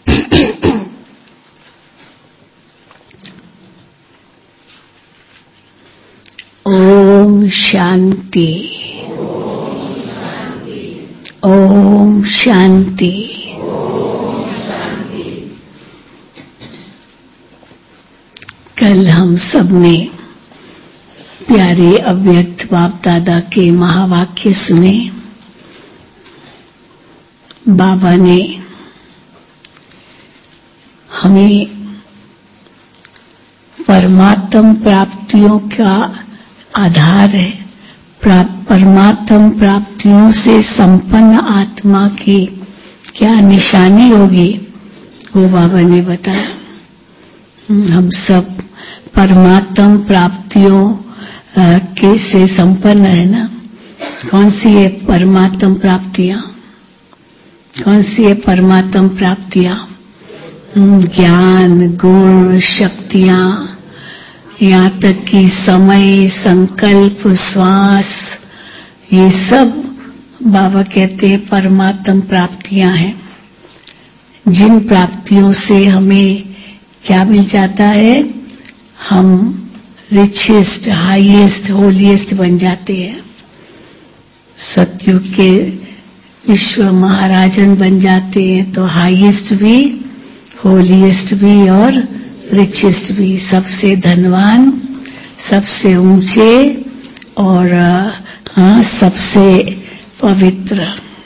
ओम शांति। ओम शांति। कल हम सब ने प्यारे अव्यक्त बाप दादा के महावाक्य सुने। बाबा ने हमें परमात्म प्राप्तियों का आधार है, परमात्म प्राप्तियों से संपन्न आत्मा की क्या निशानी होगी वो बाबा ने बताया। हम सब परमात्म प्राप्तियों के से संपन्न है ना। कौन सी है परमात्म प्राप्तियां? कौन सी है परमात्म प्राप्तियां? ज्ञान, गुण, शक्तियां, यहाँ तक कि समय, संकल्प, श्वास, ये सब बाबा कहते हैं परमात्म प्राप्तियां हैं। जिन प्राप्तियों से हमें क्या मिल जाता है? हम रिचेस्ट, हाईएस्ट, होलीएस्ट बन जाते हैं। सतयुग के विश्व महाराजन बन जाते हैं तो हाईएस्ट भी, होलीएस्ट भी और रिचेस्ट भी, सबसे धनवान, सबसे ऊंचे और सबसे पवित्र।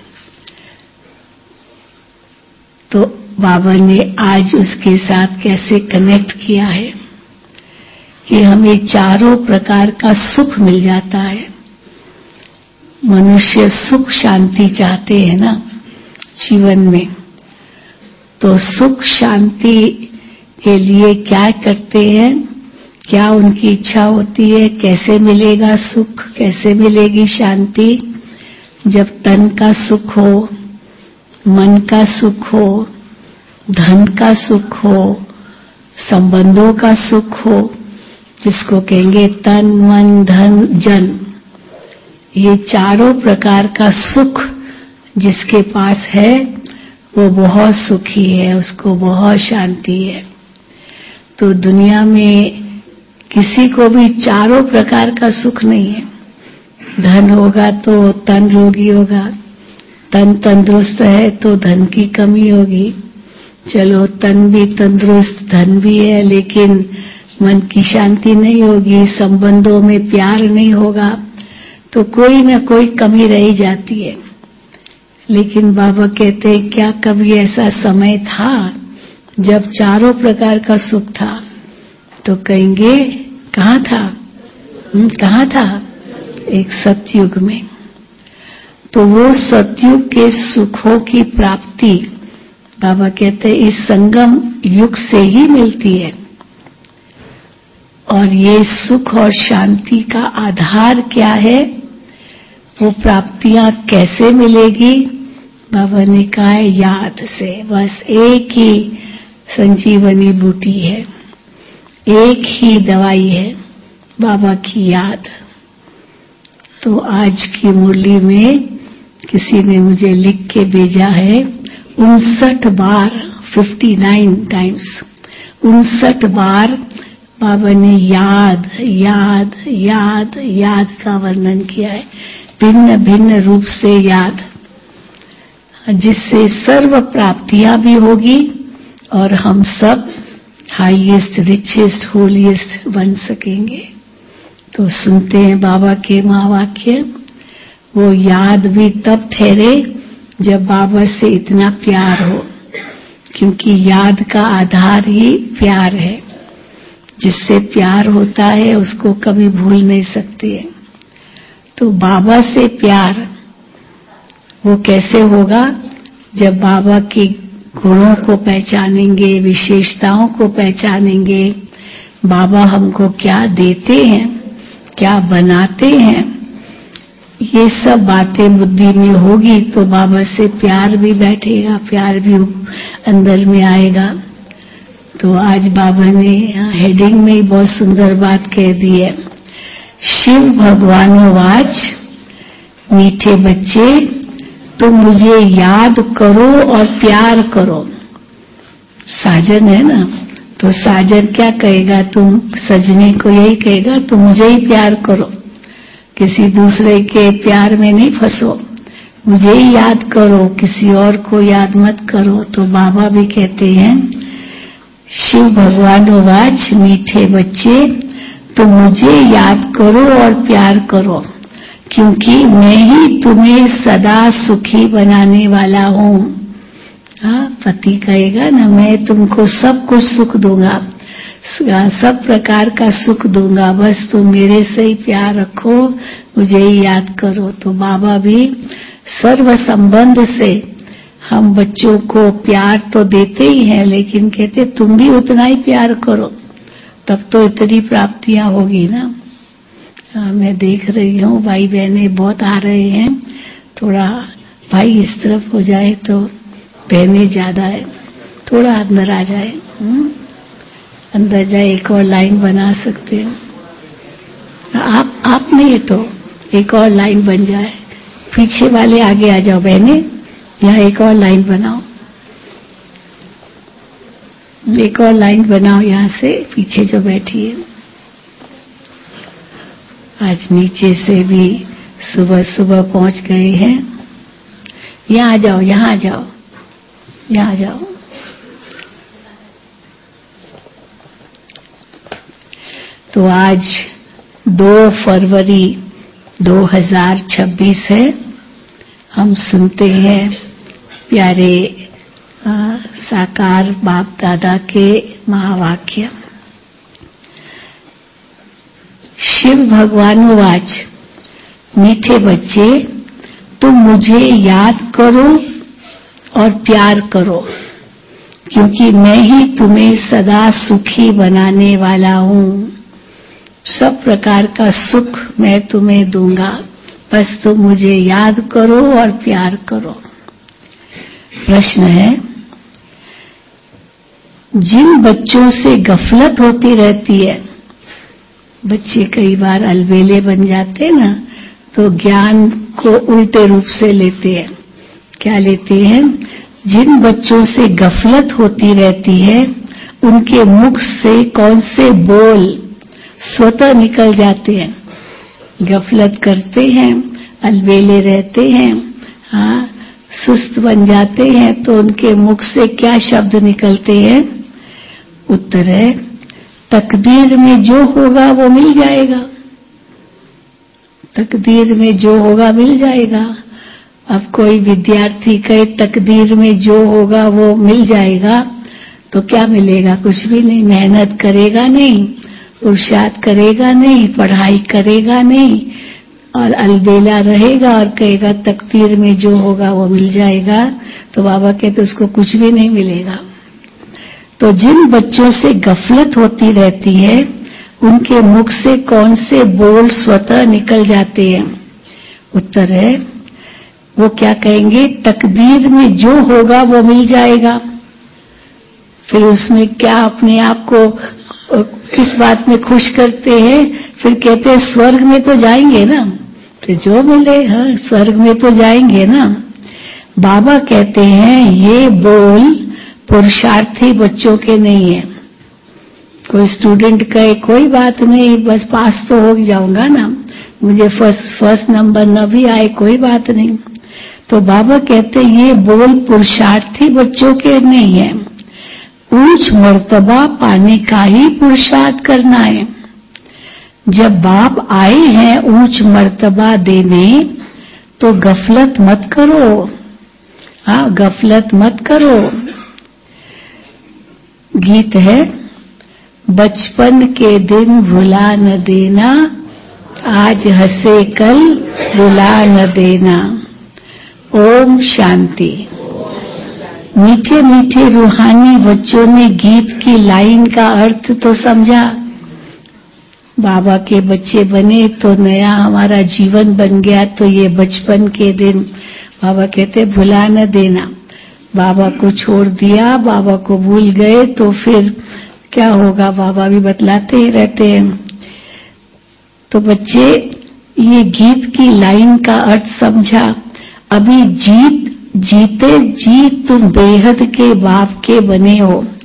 तो बाबा ने आज उसके साथ कैसे कनेक्ट किया है कि हमें चारों प्रकार का सुख मिल जाता है। मनुष्य सुख शांति चाहते हैं ना जीवन में, तो सुख शांति के लिए क्या करते हैं? क्या उनकी इच्छा होती है? कैसे मिलेगा सुख, कैसे मिलेगी शांति? जब तन का सुख हो, मन का सुख हो, धन का सुख हो, संबंधों का सुख हो, जिसको कहेंगे तन, मन, धन, जन, ये चारों प्रकार का सुख जिसके पास है वो बहुत सुखी है, उसको बहुत शांति है। तो दुनिया में किसी को भी चारों प्रकार का सुख नहीं है। धन होगा तो तन रोगी होगा, तन तंदुरुस्त है तो धन की कमी होगी। चलो तन भी तंदुरुस्त, धन भी है, लेकिन मन की शांति नहीं होगी, संबंधों में प्यार नहीं होगा, तो कोई ना कोई कमी रह ही जाती है। लेकिन बाबा कहते हैं क्या कभी ऐसा समय था जब चारों प्रकार का सुख था? तो कहेंगे कहाँ था? कहाँ था? एक सतयुग में। तो वो सतयुग के सुखों की प्राप्ति बाबा कहते हैं इस संगम युग से ही मिलती है। और ये सुख और शांति का आधार क्या है? वो प्राप्तियां कैसे मिलेगी? बाबा ने कहा है याद से। बस एक ही संजीवनी बूटी है, एक ही दवाई है, बाबा की याद। तो आज की मुरली में किसी ने मुझे लिख के भेजा है 59 बार, 59 टाइम्स, 59 बार बाबा ने याद याद याद याद का वर्णन किया है, भिन्न भिन्न रूप से याद, जिससे सर्व प्राप्तियां भी होगी और हम सब हाईएस्ट, रिचेस्ट, होलीएस्ट बन सकेंगे। तो सुनते हैं बाबा के महावाक्य। वो याद भी तब ठहरे जब बाबा से इतना प्यार हो, क्योंकि याद का आधार ही प्यार है। जिससे प्यार होता है उसको कभी भूल नहीं सकते हैं। तो बाबा से प्यार वो कैसे होगा? जब बाबा के गुणों को पहचानेंगे, विशेषताओं को पहचानेंगे, बाबा हमको क्या देते हैं, क्या बनाते हैं, ये सब बातें बुद्धि में होगी तो बाबा से प्यार भी बैठेगा, प्यार भी अंदर में आएगा। तो आज बाबा ने हेडिंग में ही बहुत सुंदर बात कह दी है। शिव भगवानोवाच, मीठे बच्चे तुम मुझे याद करो और प्यार करो। साजन है ना, तो साजन क्या कहेगा, तुम सजनी को यही कहेगा, तुम मुझे ही प्यार करो, किसी दूसरे के प्यार में नहीं फंसो, मुझे ही याद करो, किसी और को याद मत करो। तो बाबा भी कहते हैं, शिव भगवान वाच, मीठे बच्चे तुम मुझे याद करो और प्यार करो, क्योंकि मैं ही तुम्हें सदा सुखी बनाने वाला हूं। हाँ, पति कहेगा ना, मैं तुमको सब कुछ सुख दूंगा, सब प्रकार का सुख दूंगा, बस तुम मेरे से ही प्यार रखो, मुझे ही याद करो। तो बाबा भी सर्व संबंध से हम बच्चों को प्यार तो देते ही हैं, लेकिन कहते तुम भी उतना ही प्यार करो, तब तो इतनी प्राप्तियां होगी ना। मैं देख रही हूँ भाई बहने बहुत आ रहे हैं, थोड़ा भाई इस तरफ हो जाए तो बहने ज्यादा है, थोड़ा अंदर आ जाए, अंदर जाए, एक और लाइन बना सकते हैं आप नहीं तो एक और लाइन बन जाए, पीछे वाले आगे आ जाओ बहने, यहाँ एक और लाइन बनाओ, एक और लाइन बनाओ यहाँ से पीछे जो बैठी है। आज नीचे से भी सुबह सुबह पहुंच गए हैं, यहाँ आ जाओ, यहाँ आ जाओ, यहाँ आ जाओ। तो आज 2 फरवरी 2026 है। हम सुनते हैं प्यारे साकार बाप दादा के महावाक्य। शिव भगवान वाच, मीठे बच्चे तुम मुझे याद करो और प्यार करो, क्योंकि मैं ही तुम्हें सदा सुखी बनाने वाला हूं। सब प्रकार का सुख मैं तुम्हें दूंगा, बस तुम मुझे याद करो और प्यार करो। प्रश्न है, जिन बच्चों से गफलत होती रहती है, बच्चे कई बार अलबेले बन जाते हैं ना, तो ज्ञान को उल्टे रूप से लेते हैं। क्या लेते हैं? जिन बच्चों से गफलत होती रहती है, उनके मुख से कौन से बोल स्वतः निकल जाते हैं। गफलत करते हैं, अलबेले रहते हैं, हाँ, सुस्त बन जाते हैं, तो उनके मुख से क्या शब्द निकलते हैं? उत्तर है, तकदीर में जो होगा वो मिल जाएगा, तकदीर में जो होगा मिल जाएगा। अब कोई विद्यार्थी कहे तकदीर में जो होगा वो मिल जाएगा, तो क्या मिलेगा? कुछ भी नहीं। मेहनत करेगा नहीं, पुरुषार्थ करेगा नहीं, पढ़ाई करेगा नहीं, और अलबेला रहेगा और कहेगा तकदीर में जो होगा वो मिल जाएगा, तो बाबा कहते उसको कुछ भी नहीं मिलेगा। तो जिन बच्चों से गफलत होती रहती है, उनके मुख से कौन से बोल स्वतः निकल जाते हैं? उत्तर है, वो क्या कहेंगे? तकदीर में जो होगा वो मिल जाएगा। फिर उसमें क्या अपने आप को किस बात में खुश करते हैं? फिर कहते हैं स्वर्ग में तो जाएंगे ना, तो जो मिले, हाँ, स्वर्ग में तो जाएंगे ना। बाबा कहते हैं ये बोल पुरुषार्थी बच्चों के नहीं है। कोई स्टूडेंट कहे कोई बात नहीं, बस पास तो हो जाऊंगा ना, मुझे फर्स्ट नंबर न भी आए कोई बात नहीं। तो बाबा कहते हैं ये बोल पुरुषार्थी बच्चों के नहीं है, ऊंच मर्तबा पाने का ही पुरुषार्थ करना है। जब बाप आए हैं ऊंच मर्तबा देने, तो गफलत मत करो, हाँ, गफलत मत करो। गीत है, बचपन के दिन भुला न देना, आज हंसे कल रुला न देना। ओम शांति। मीठे मीठे रूहानी बच्चों ने गीत की लाइन का अर्थ तो समझा। बाबा के बच्चे बने तो नया हमारा जीवन बन गया। तो ये बचपन के दिन बाबा कहते भुला न देना। बाबा को छोड़ दिया, बाबा को भूल गए तो फिर क्या होगा? बाबा भी बतलाते ही रहते हैं। तो बच्चे ये गीत की लाइन का अर्थ समझा। अभी जीते जी तुम बेहद के बाप के बने हो।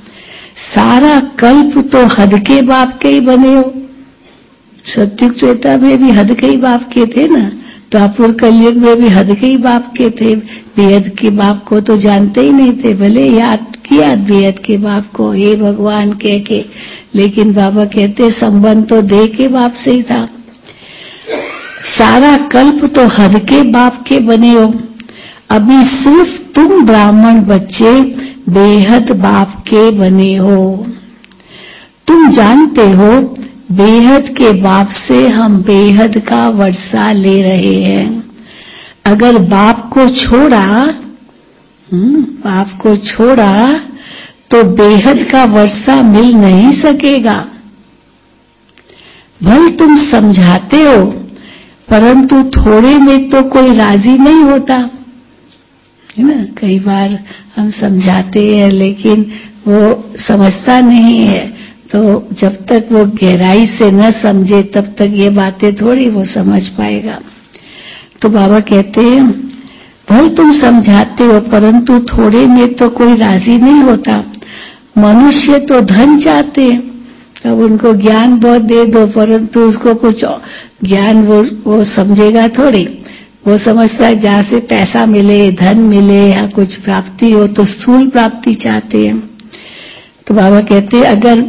सारा कल्प तो हद के बाप के ही बने हो। सत्युग त्रेता में भी हद के ही बाप के थे ना, द्वापर कलयुग में भी हद के ही बाप के थे। बेहद के बाप को तो जानते ही नहीं थे, भले याद किया बेहद के बाप को हे भगवान कह के, लेकिन बाबा कहते संबंध तो देह के बाप से ही था। सारा कल्प तो हद के बाप के बने हो, अभी सिर्फ तुम ब्राह्मण बच्चे बेहद बाप के बने हो। तुम जानते हो बेहद के बाप से हम बेहद का वर्षा ले रहे हैं। अगर बाप को छोड़ा तो बेहद का वर्षा मिल नहीं सकेगा। भले तुम समझाते हो, परंतु थोड़े में तो कोई राजी नहीं होता है ना। कई बार हम समझाते हैं लेकिन वो समझता नहीं है, तो जब तक वो गहराई से न समझे तब तक ये बातें थोड़ी वो समझ पाएगा। तो बाबा कहते हैं भले तुम समझाते हो, परंतु थोड़े में तो कोई राजी नहीं होता। मनुष्य तो धन चाहते हैं, तब उनको ज्ञान बहुत दे दो, परंतु उसको कुछ ज्ञान वो समझेगा थोड़ी। वो समझता है जहां से पैसा मिले, धन मिले या कुछ प्राप्ति हो, तो स्थूल प्राप्ति चाहते हैं। तो बाबा कहते हैं अगर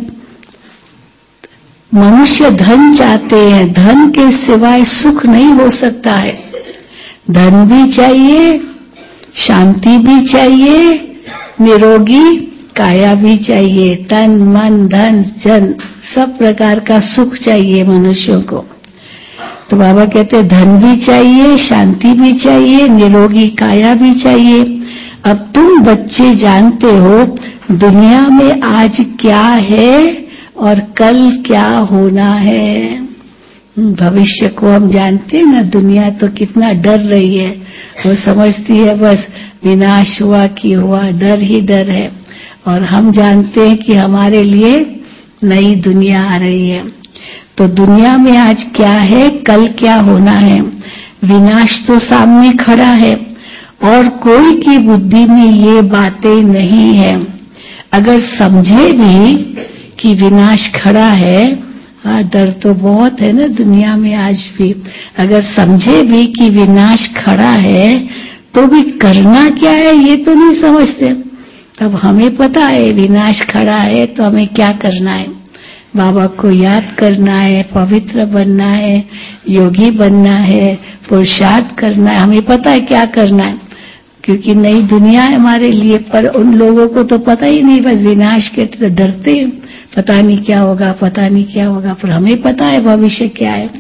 मनुष्य धन चाहते हैं, धन के सिवाय सुख नहीं हो सकता है। धन भी चाहिए, शांति भी चाहिए, निरोगी काया भी चाहिए, तन मन धन जन सब प्रकार का सुख चाहिए मनुष्यों को। तो बाबा कहते हैं धन भी चाहिए, शांति भी चाहिए, निरोगी काया भी चाहिए। अब तुम बच्चे जानते हो दुनिया में आज क्या है और कल क्या होना है। भविष्य को हम जानते हैं ना, दुनिया तो कितना डर रही है। वो समझती है बस विनाश हुआ कि हुआ, डर ही डर है। और हम जानते हैं कि हमारे लिए नई दुनिया आ रही है। तो दुनिया में आज क्या है, कल क्या होना है। विनाश तो सामने खड़ा है और कोई की बुद्धि में ये बातें नहीं है। अगर समझे भी कि विनाश खड़ा है, डर तो बहुत है ना दुनिया में आज भी। अगर समझे भी कि विनाश खड़ा है तो भी करना क्या है ये तो नहीं समझते। तब हमें पता है विनाश खड़ा है तो हमें क्या करना है। बाबा को याद करना है, पवित्र बनना है, योगी बनना है, पुरुषार्थ करना है। हमें पता है क्या करना है, क्योंकि नई दुनिया है हमारे लिए। पर उन लोगों को तो पता ही नहीं, बस विनाश के तो डरते हैं, पता नहीं क्या होगा, पता नहीं क्या होगा। पर हमें पता है भविष्य क्या है।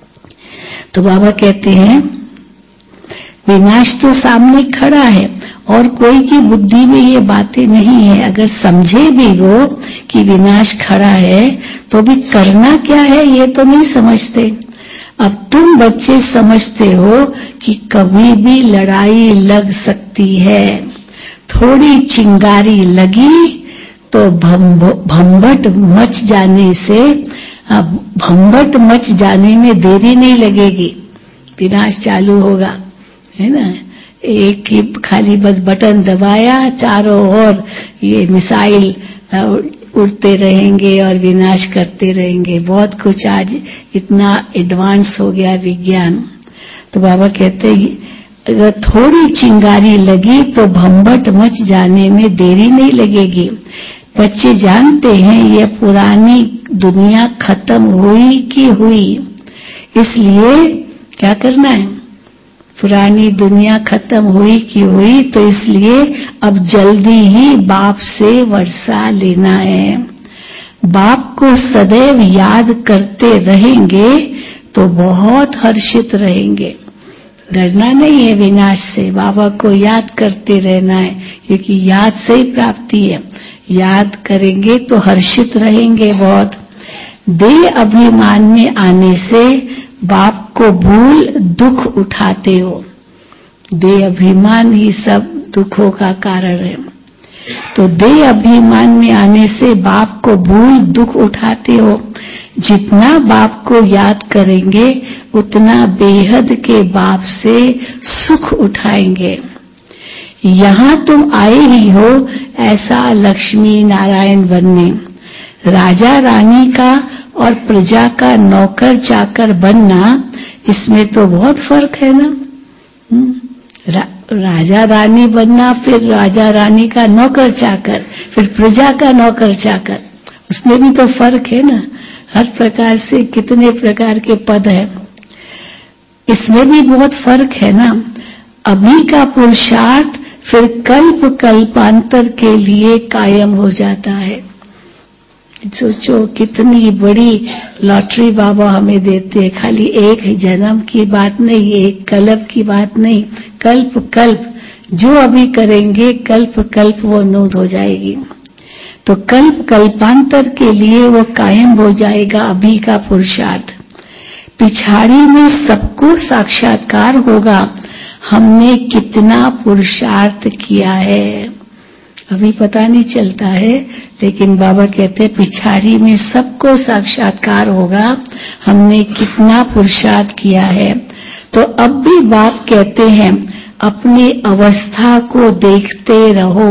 तो बाबा कहते हैं विनाश तो सामने खड़ा है और कोई की बुद्धि में ये बातें नहीं है। अगर समझे भी वो कि विनाश खड़ा है तो भी करना क्या है ये तो नहीं समझते। अब तुम बच्चे समझते हो कि कभी भी लड़ाई लग सकती है। थोड़ी चिंगारी लगी तो भंबट मच जाने से, भंबट मच जाने में देरी नहीं लगेगी, विनाश चालू होगा, है ना। एक ही खाली बस बटन दबाया, चारों ओर ये मिसाइल उड़ते रहेंगे और विनाश करते रहेंगे। बहुत कुछ आज इतना एडवांस हो गया विज्ञान। तो बाबा कहते हैं अगर थोड़ी चिंगारी लगी तो भंबट मच जाने में देरी नहीं लगेगी। बच्चे जानते हैं ये पुरानी दुनिया खत्म हुई कि हुई, इसलिए क्या करना है। पुरानी दुनिया खत्म हुई कि हुई, तो इसलिए अब जल्दी ही बाप से वर्षा लेना है। बाप को सदैव याद करते रहेंगे तो बहुत हर्षित रहेंगे। डरना नहीं है विनाश से, बाबा को याद करते रहना है, क्योंकि याद से ही प्राप्ति है। याद करेंगे तो हर्षित रहेंगे बहुत। देह अभिमान में आने से बाप को भूल दुख उठाते हो। देह अभिमान ही सब दुखों का कारण है। तो देह अभिमान में आने से बाप को भूल दुख उठाते हो। जितना बाप को याद करेंगे उतना बेहद के बाप से सुख उठाएंगे। यहाँ तुम आए ही हो ऐसा लक्ष्मी नारायण बनने। राजा रानी का और प्रजा का नौकर चाकर बनना, इसमें तो बहुत फर्क है ना। राजा रानी बनना, फिर राजा रानी का नौकर चाकर, फिर प्रजा का नौकर चाकर, उसमें भी तो फर्क है ना। हर प्रकार से कितने प्रकार के पद हैं, इसमें भी बहुत फर्क है ना। अभी का पुरुषार्थ फिर कल्प कल्पांतर के लिए कायम हो जाता है। सोचो कितनी बड़ी लॉटरी बाबा हमें देते हैं। खाली एक जन्म की बात नहीं, एक कल्प की बात नहीं, कल्प कल्प जो अभी करेंगे कल्प कल्प वो नूत हो जाएगी। तो कल्प कल्पांतर के लिए वो कायम हो जाएगा अभी का पुरुषार्थ। पिछाड़ी में सबको साक्षात्कार होगा, हमने कितना पुरुषार्थ किया है अभी पता नहीं चलता है, लेकिन बाबा कहते हैं पिछाड़ी में सबको साक्षात्कार होगा, हमने कितना पुरुषार्थ किया है। तो अब भी बाप कहते हैं अपनी अवस्था को देखते रहो,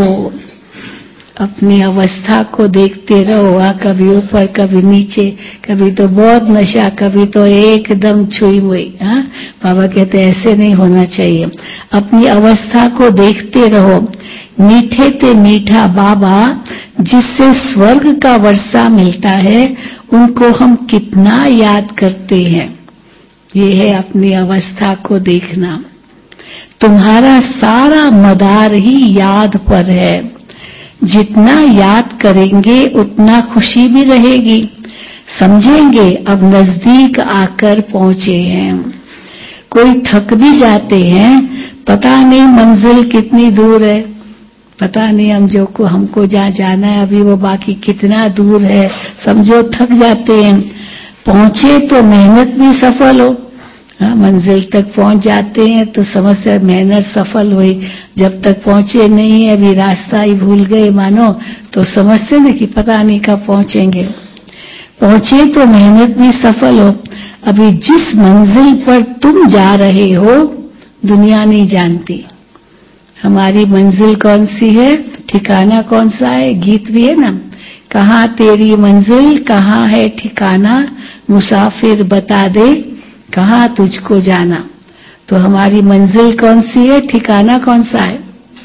अपनी अवस्था को देखते रहो। कभी ऊपर कभी नीचे, कभी तो बहुत नशा, कभी तो एकदम छुई हुई। बाबा कहते हैं ऐसे नहीं होना चाहिए, अपनी अवस्था को देखते रहो। मीठे ते मीठा बाबा जिससे स्वर्ग का वर्षा मिलता है, उनको हम कितना याद करते हैं। ये है अपनी अवस्था को देखना। तुम्हारा सारा मदार ही याद पर है, जितना याद करेंगे उतना खुशी भी रहेगी। समझेंगे अब नजदीक आकर पहुंचे हैं। कोई थक भी जाते हैं, पता नहीं मंजिल कितनी दूर है, पता नहीं हमको जहाँ जाना है अभी वो बाकी कितना दूर है, समझो थक जाते हैं। पहुंचे तो मेहनत भी सफल हो। मंजिल तक पहुंच जाते हैं तो समझते मेहनत सफल हुई, जब तक पहुंचे नहीं है अभी रास्ता ही भूल गए मानो, तो समझते ना कि पता नहीं कब पहुंचेंगे। पहुंचे तो मेहनत भी सफल हो। अभी जिस मंजिल पर तुम जा रहे हो दुनिया नहीं जानती। हमारी मंजिल कौन सी है, ठिकाना कौन सा है, गीत भी है ना, कहाँ तेरी मंजिल कहाँ है ठिकाना, मुसाफिर बता दे कहाँ तुझको जाना। तो हमारी मंजिल कौन सी है, ठिकाना कौन सा है?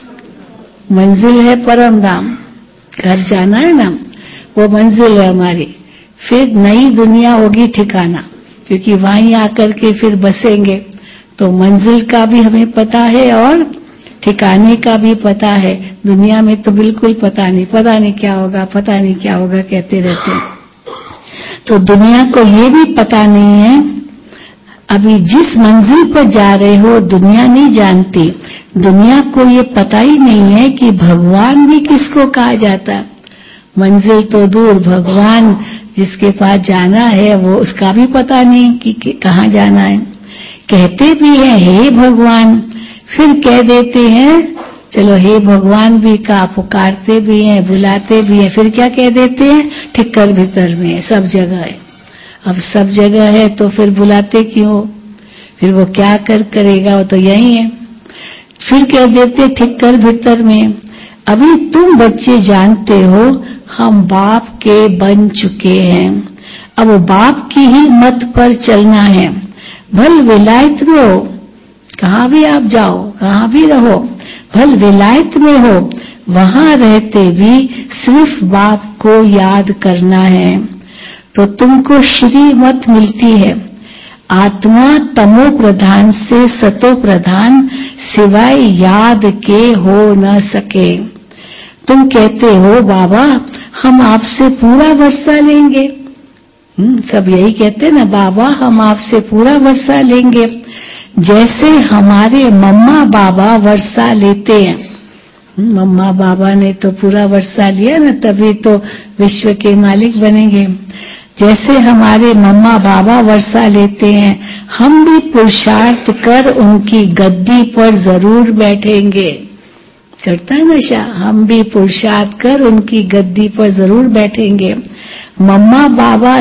मंजिल है परम धाम, घर जाना है ना, वो मंजिल है हमारी। फिर नई दुनिया होगी ठिकाना, क्योंकि वहीं आकर के फिर बसेंगे। तो मंजिल का भी हमें पता है और ठिकाने का भी पता है। दुनिया में तो बिल्कुल पता नहीं क्या होगा, पता नहीं क्या होगा कहते रहते हैं। तो दुनिया को ये भी पता नहीं है, अभी जिस मंजिल पर जा रहे हो दुनिया नहीं जानती। दुनिया को ये पता ही नहीं है कि भगवान भी किसको कहा जाता। मंजिल तो दूर, भगवान जिसके पास जाना है वो उसका भी पता नहीं कि कहाँ जाना है। कहते भी हैं हे भगवान, फिर कह देते हैं चलो हे भगवान भी का पुकारते भी हैं, बुलाते भी हैं, फिर क्या कह देते हैं ठिक्कर भीतर में है, सब जगह है। अब सब जगह है तो फिर बुलाते क्यों, फिर वो क्या करेगा, वो तो यही है। फिर कह देते ठिक्कर भीतर में। अभी तुम बच्चे जानते हो हम बाप के बन चुके हैं, अब बाप की ही मत पर चलना है। भल विलायत में हो, कहाँ भी आप जाओ, कहाँ भी रहो, भल विलायत में हो, वहां रहते भी सिर्फ बाप को याद करना है। तो तुमको श्रीमत मिलती है, आत्मा तमो प्रधान से सतो प्रधान, सिवाय याद के हो न सके। तुम कहते हो बाबा हम आपसे पूरा वर्षा लेंगे, सब यही कहते ना, बाबा हम आपसे पूरा वर्षा लेंगे। जैसे हमारे मम्मा बाबा वर्षा लेते हैं, मम्मा बाबा ने तो पूरा वर्षा लिया ना, तभी तो विश्व के मालिक बनेंगे। जैसे हमारे मम्मा बाबा वर्षा लेते हैं, हम भी पुरुषार्थ कर उनकी गद्दी पर जरूर बैठेंगे। चढ़ता है नशा, हम भी पुरुषार्थ कर उनकी गद्दी पर जरूर बैठेंगे। मम्मा बाबा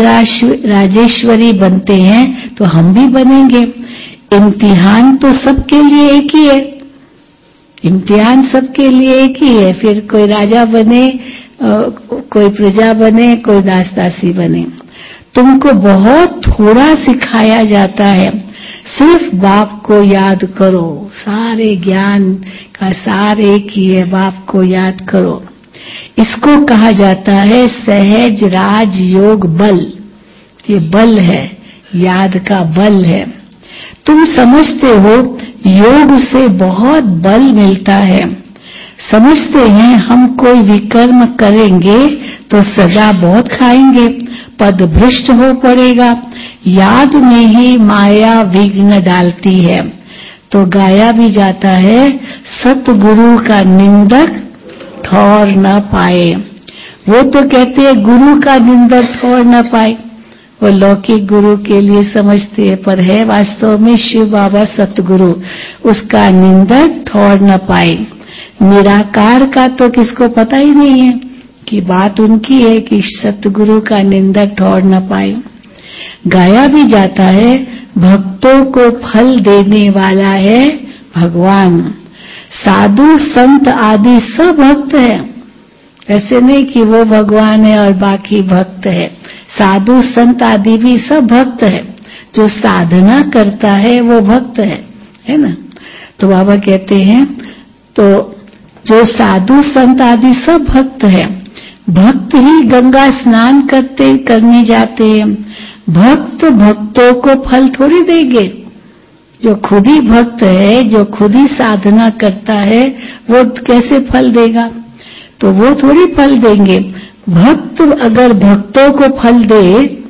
राजेश्वरी बनते हैं तो हम भी बनेंगे। इम्तिहान तो सबके लिए एक ही है, इम्तिहान सबके लिए एक ही है। फिर कोई राजा बने, कोई प्रजा बने, कोई दासदासी बने। तुमको बहुत थोड़ा सिखाया जाता है, सिर्फ बाप को याद करो। सारे ज्ञान का सार एक ही है, बाप को याद करो। इसको कहा जाता है सहज राज योग बल। ये बल है, याद का बल है। तुम समझते हो योग से बहुत बल मिलता है। समझते हैं हम कोई विकर्म करेंगे तो सजा बहुत खाएंगे, पद भ्रष्ट हो पड़ेगा। याद में ही माया विघ्न डालती है। तो गाया भी जाता है, सतगुरु का निंदक ठौर न पाए। वो तो कहते हैं गुरु का निंदक ठौर न पाए, वो लौकिक गुरु के लिए समझते हैं, पर है वास्तव में शिव बाबा सतगुरु, उसका निंदक ठौर न पाए। निराकार का तो किसको पता ही नहीं है कि बात उनकी है कि सतगुरु का निंदक ठौर न पाए। गाया भी जाता है, भक्तों को फल देने वाला है भगवान। साधु संत आदि सब भक्त है। ऐसे नहीं कि वो भगवान है और बाकी भक्त है। साधु संत आदि भी सब भक्त है। जो साधना करता है वो भक्त है ना। तो बाबा कहते हैं, तो जो साधु संत आदि सब भक्त है। भक्त ही गंगा स्नान करने जाते हैं। भक्त भक्तों को फल थोड़ी देंगे। जो खुद ही भक्त है, जो खुद ही साधना करता है, वो कैसे फल देगा? तो वो थोड़ी फल देंगे। भक्त अगर भक्तों को फल दे,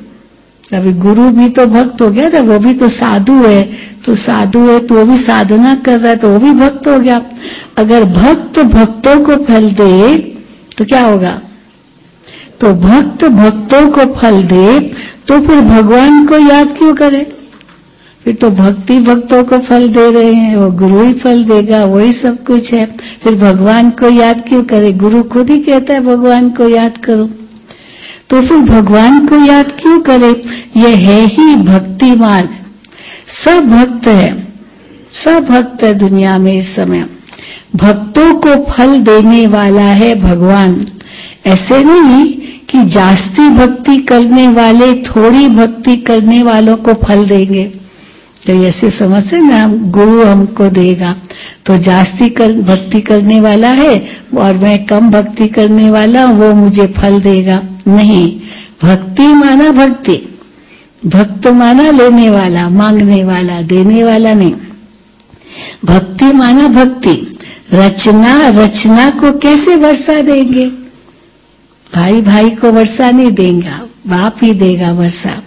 अभी गुरु भी तो भक्त हो गया ना, वो भी तो साधु है। तो साधु है तो वो भी साधना कर रहा है, तो वो भी भक्त हो गया। अगर भक्त भक्तों को फल दे तो क्या होगा? तो भक्त भक्तों को फल दे तो फिर भगवान को याद क्यों करे? फिर तो भक्ति भक्तों को फल दे रहे हैं, वो गुरु ही फल देगा, वही सब कुछ है। फिर भगवान को याद क्यों करे? गुरु खुद ही कहता है भगवान को याद करो। तो फिर भगवान को याद क्यों करे? यह है ही भक्ति मार्ग। सब भक्त है, सब भक्त है दुनिया में इस समय। भक्तों को फल देने वाला है भगवान। ऐसे नहीं कि जास्ती भक्ति करने वाले थोड़ी भक्ति करने वालों को फल देंगे। तो ऐसे समझते ना, गुरु हमको देगा तो जास्ती भक्ति करने वाला है और मैं कम भक्ति करने वाला हूं, वो मुझे फल देगा। नहीं, भक्ति माना भक्ति, भक्त माना लेने वाला, मांगने वाला, देने वाला नहीं। भक्ति माना भक्ति। रचना को कैसे वर्षा देंगे? भाई भाई को वर्षा नहीं देगा, बाप ही देगा वर्षा।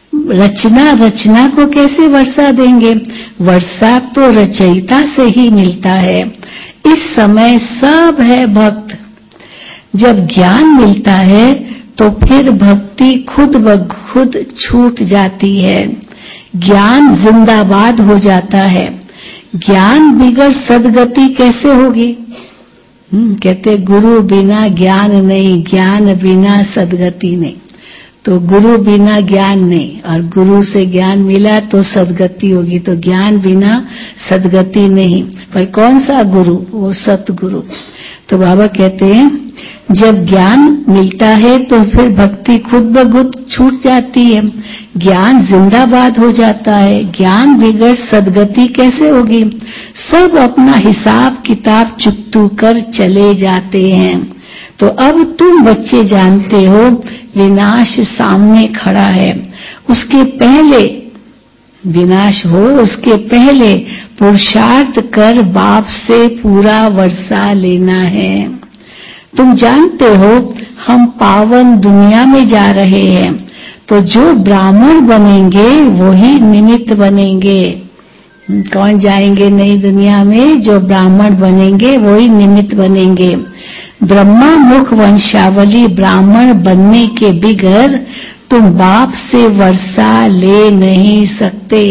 रचना को कैसे वर्षा देंगे? वर्षा तो रचयिता से ही मिलता है। इस समय सब है भक्त। जब ज्ञान मिलता है तो फिर भक्ति खुद ब खुद छूट जाती है। ज्ञान जिंदाबाद हो जाता है। ज्ञान बिगड़ सदगति कैसे होगी? कहते गुरु बिना ज्ञान नहीं, ज्ञान बिना सदगति नहीं। तो गुरु बिना ज्ञान नहीं, और गुरु से ज्ञान मिला तो सदगति होगी। तो ज्ञान बिना सदगति नहीं। पर कौन सा गुरु? वो सतगुरु। तो बाबा कहते हैं जब ज्ञान मिलता है तो फिर भक्ति खुद ब खुद छूट जाती है। ज्ञान जिंदाबाद हो जाता है। ज्ञान बिगड़ सदगति कैसे होगी? सब अपना हिसाब किताब चुकतू कर चले जाते हैं। तो अब तुम बच्चे जानते हो विनाश सामने खड़ा है। उसके पहले विनाश हो, उसके पहले पुरुषार्थ कर बाप से पूरा वर्षा लेना है। तुम जानते हो हम पावन दुनिया में जा रहे हैं, तो जो ब्राह्मण बनेंगे वही निमित्त बनेंगे। कौन जाएंगे नई दुनिया में? जो ब्राह्मण बनेंगे वही निमित्त बनेंगे। ब्रह्मा मुख वंशावली ब्राह्मण बनने के बिगर तुम बाप से वर्षा ले नहीं सकते।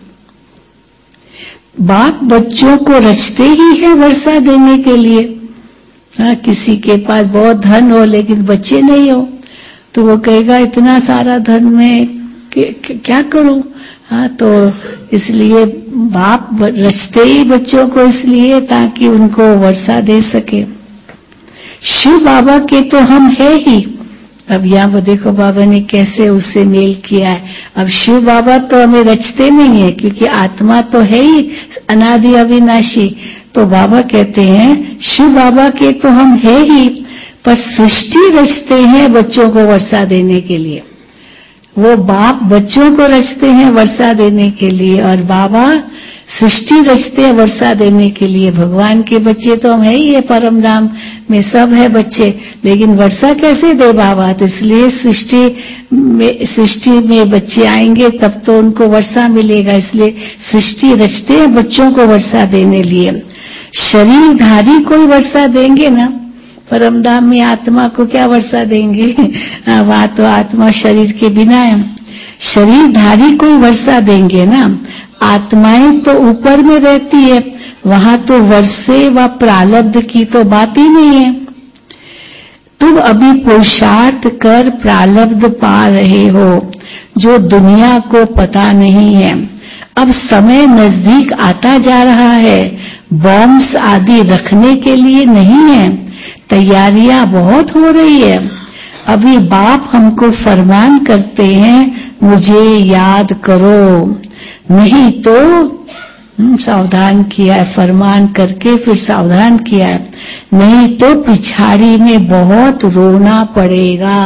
बाप बच्चों को रचते ही है वर्षा देने के लिए। हाँ, किसी के पास बहुत धन हो लेकिन बच्चे नहीं हो तो वो कहेगा इतना सारा धन में क्या करूं? हाँ, तो इसलिए बाप रचते ही बच्चों को इसलिए ताकि उनको वर्षा दे सके। शिव बाबा के तो हम है ही। अब यहाँ पर देखो बाबा ने कैसे उससे मेल किया है। अब शिव बाबा तो हमें रचते नहीं है, क्योंकि आत्मा तो है ही अनादि अविनाशी। तो बाबा कहते हैं शिव बाबा के तो हम है ही, पर सृष्टि रचते हैं बच्चों को वर्षा देने के लिए। वो बाप बच्चों को रचते हैं वर्षा देने के लिए, और बाबा सृष्टि रचते हैं वर्षा देने के लिए। भगवान के बच्चे तो हम है ही है, परम धाम में सब है बच्चे, लेकिन वर्षा कैसे दे बाबा? तो इसलिए सृष्टि में बच्चे आएंगे तब तो उनको वर्षा मिलेगा। इसलिए सृष्टि रचते हैं बच्चों को वर्षा देने लिए। शरीरधारी कोई वर्षा देंगे ना, परमधाम में आत्मा को क्या वर्षा देंगे? वहां तो आत्मा शरीर के बिना है। शरीरधारी कोई वर्षा देंगे ना। आत्माएं तो ऊपर में रहती है, वहां तो वर्षे व प्रारब्ध की तो बात ही नहीं है। तुम अभी पुरुषार्थ कर प्रारब्ध पा रहे हो, जो दुनिया को पता नहीं है। अब समय नजदीक आता जा रहा है, बॉम्ब्स आदि रखने के लिए नहीं है, तैयारियां बहुत हो रही है। अभी बाप हमको फरमान करते हैं, मुझे याद करो, नहीं तो सावधान किया है, फरमान करके फिर सावधान किया है, नहीं तो पिछाड़ी में बहुत रोना पड़ेगा।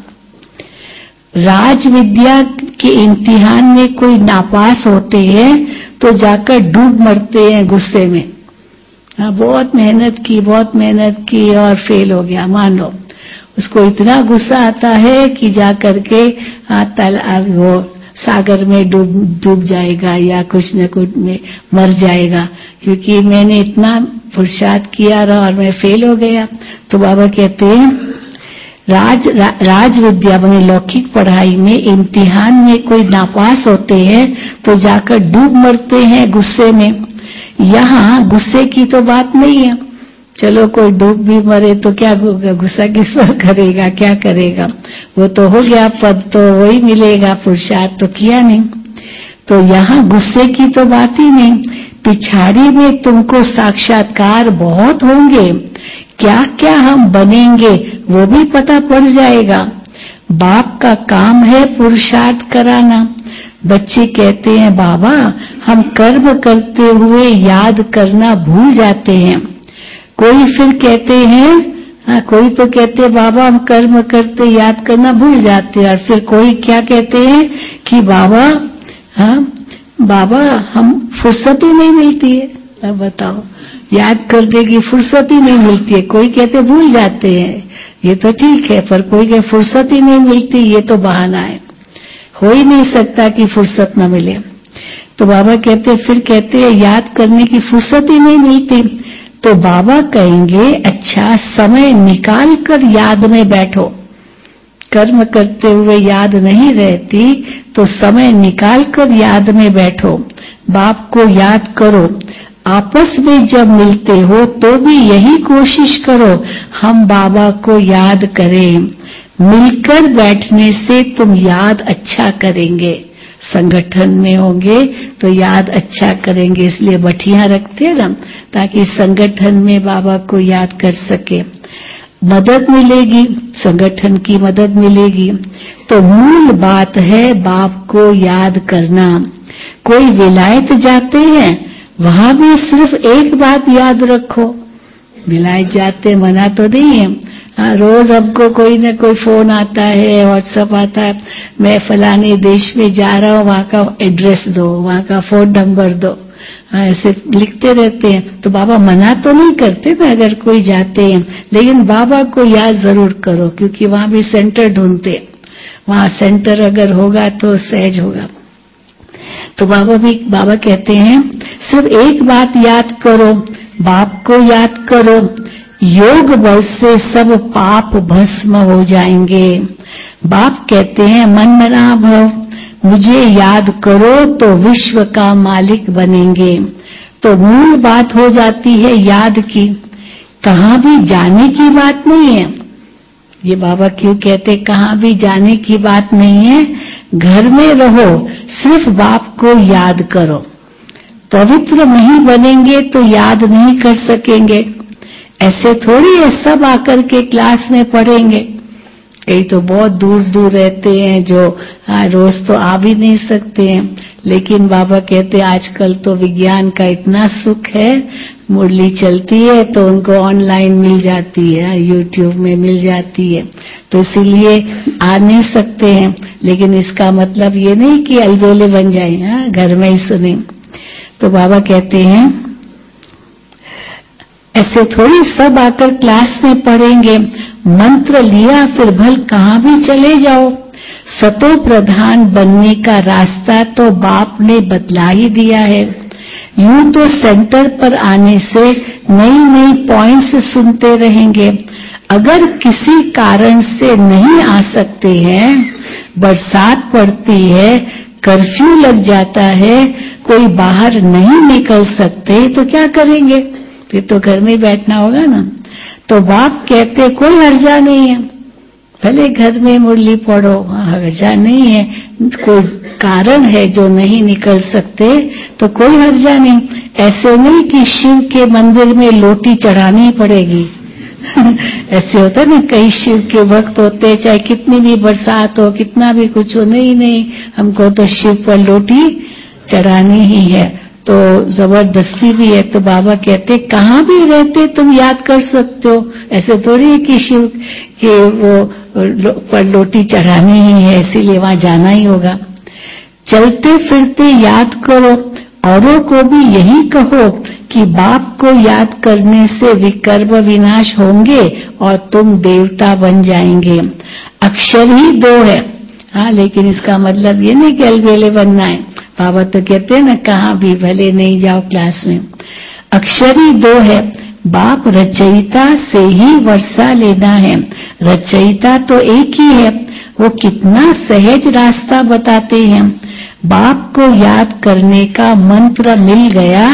राज विद्या के इम्तिहान में कोई नापास होते हैं तो जाकर डूब मरते हैं गुस्से में। बहुत मेहनत की और फेल हो गया, मान लो। उसको इतना गुस्सा आता है कि जा करके वो सागर में डूब जाएगा या कुछ न कुछ में मर जाएगा, क्योंकि मैंने इतना पुरुषार्थ किया रहा और मैं फेल हो गया। तो बाबा कहते हैं राज विद्या बने लौकिक पढ़ाई में इम्तिहान में कोई नापास होते हैं तो जाकर डूब मरते हैं गुस्से में। यहाँ गुस्से की तो बात नहीं है, चलो कोई डूब भी मरे तो क्या गुस्सा किस पर करेगा, क्या करेगा? वो तो हो गया, पद तो वही मिलेगा, पुरुषार्थ तो किया नहीं। तो यहाँ गुस्से की तो बात ही नहीं। पिछाड़ी में तुमको साक्षात्कार बहुत होंगे, क्या क्या हम बनेंगे वो भी पता पड़ जाएगा। बाप का काम है पुरुषार्थ कराना। बच्चे कहते हैं बाबा हम कर्म करते हुए याद करना भूल जाते हैं। कोई फिर कहते हैं कोई तो कहते हैं बाबा हम कर्म करते याद करना भूल जाते हैं, और फिर कोई क्या कहते हैं कि बाबा हम फुर्सत ही नहीं मिलती है। अब बताओ, याद करने की फुर्सत ही नहीं मिलती है। कोई कहते भूल जाते हैं, ये तो ठीक है, पर कोई कहे फुर्सत ही नहीं मिलती, ये तो बहाना है, हो ही नहीं सकता कि फुर्सत न मिले। तो बाबा फिर कहते हैं याद करने की फुर्सत ही नहीं मिलती। तो बाबा कहेंगे अच्छा समय निकाल कर याद में बैठो। कर्म करते हुए याद नहीं रहती तो समय निकाल कर याद में बैठो, बाप को याद करो। आपस में जब मिलते हो तो भी यही कोशिश करो हम बाबा को याद करें। मिलकर बैठने से तुम याद अच्छा करेंगे। संगठन में होंगे तो याद अच्छा करेंगे, इसलिए बठियां रखते हैं ना, ताकि संगठन में बाबा को याद कर सके। मदद मिलेगी, संगठन की मदद मिलेगी। तो मूल बात है बाप को याद करना। कोई विलायत जाते हैं, वहां भी सिर्फ एक बात याद रखो। विलायत जाते मना तो नहीं है, रोज हमको कोई न कोई फोन आता है, व्हाट्सएप आता है, मैं फलाने देश में जा रहा हूँ, वहां का एड्रेस दो, वहां का फोन नंबर दो, ऐसे लिखते रहते हैं। तो बाबा मना तो नहीं करते ना अगर कोई जाते हैं, लेकिन बाबा को याद जरूर करो, क्योंकि वहां भी सेंटर ढूंढते, वहां सेंटर अगर होगा तो सहज होगा। तो बाबा कहते हैं सिर्फ एक बात याद करो, बाप को याद करो। योग बल से सब पाप भस्म हो जाएंगे। बाप कहते हैं मन मना भव, मुझे याद करो तो विश्व का मालिक बनेंगे। तो मूल बात हो जाती है याद की, कहां भी जाने की बात नहीं है। ये बाबा क्यों कहते कहां भी जाने की बात नहीं है, घर में रहो, सिर्फ बाप को याद करो। पवित्र नहीं बनेंगे तो याद नहीं कर सकेंगे। ऐसे थोड़ी है सब आकर के क्लास में पढ़ेंगे। कई तो बहुत दूर दूर रहते हैं जो रोज तो आ भी नहीं सकते हैं, लेकिन बाबा कहते आजकल तो विज्ञान का इतना सुख है, मुरली चलती है तो उनको ऑनलाइन मिल जाती है, यूट्यूब में मिल जाती है, तो इसीलिए आ नहीं सकते हैं। लेकिन इसका मतलब ये नहीं कि अलबेले बन जाए, घर में ही सुने। तो बाबा कहते हैं ऐसे थोड़ी सब आकर क्लास में पढ़ेंगे। मंत्र लिया फिर भल कहां भी चले जाओ। सतो प्रधान बनने का रास्ता तो बाप ने बतला ही दिया है। यूं तो सेंटर पर आने से नई नई पॉइंट्स सुनते रहेंगे। अगर किसी कारण से नहीं आ सकते हैं, बरसात पड़ती है, कर्फ्यू लग जाता है, कोई बाहर नहीं निकल सकते, तो क्या करेंगे? फिर तो घर में बैठना होगा ना। तो बाप कहते कोई हर्जा नहीं है, भले घर में मुरली पढ़ो, हर्जा नहीं है। कोई कारण है जो नहीं निकल सकते तो कोई हर्जा नहीं। ऐसे नहीं कि शिव के मंदिर में लोटी चढ़ानी पड़ेगी ऐसे होता है ना, कई शिव के भक्त होते, चाहे कितनी भी बरसात हो, कितना भी कुछ हो, नहीं हमको तो शिव पर लोटी चढ़ानी ही है, तो जबरदस्ती भी है। तो बाबा कहते कहां भी रहते तुम याद कर सकते हो। ऐसे थोड़ी है कि शिव के वो पर लोटी चढ़ानी ही है, इसीलिए वहां जाना ही होगा। चलते फिरते याद करो, औरों को भी यही कहो कि बाप को याद करने से विकर्म विनाश होंगे और तुम देवता बन जाएंगे। अक्षर ही 2 है, लेकिन इसका मतलब ये नहीं कि अलबेले बनना है। बाबा तो कहते हैं ना कहां भी भले नहीं जाओ क्लास में। अक्षर ही 2 है। बाप रचयिता से ही वर्षा लेना है। रचयिता तो एक ही है, वो कितना सहज रास्ता बताते हैं। बाप को याद करने का मंत्र मिल गया।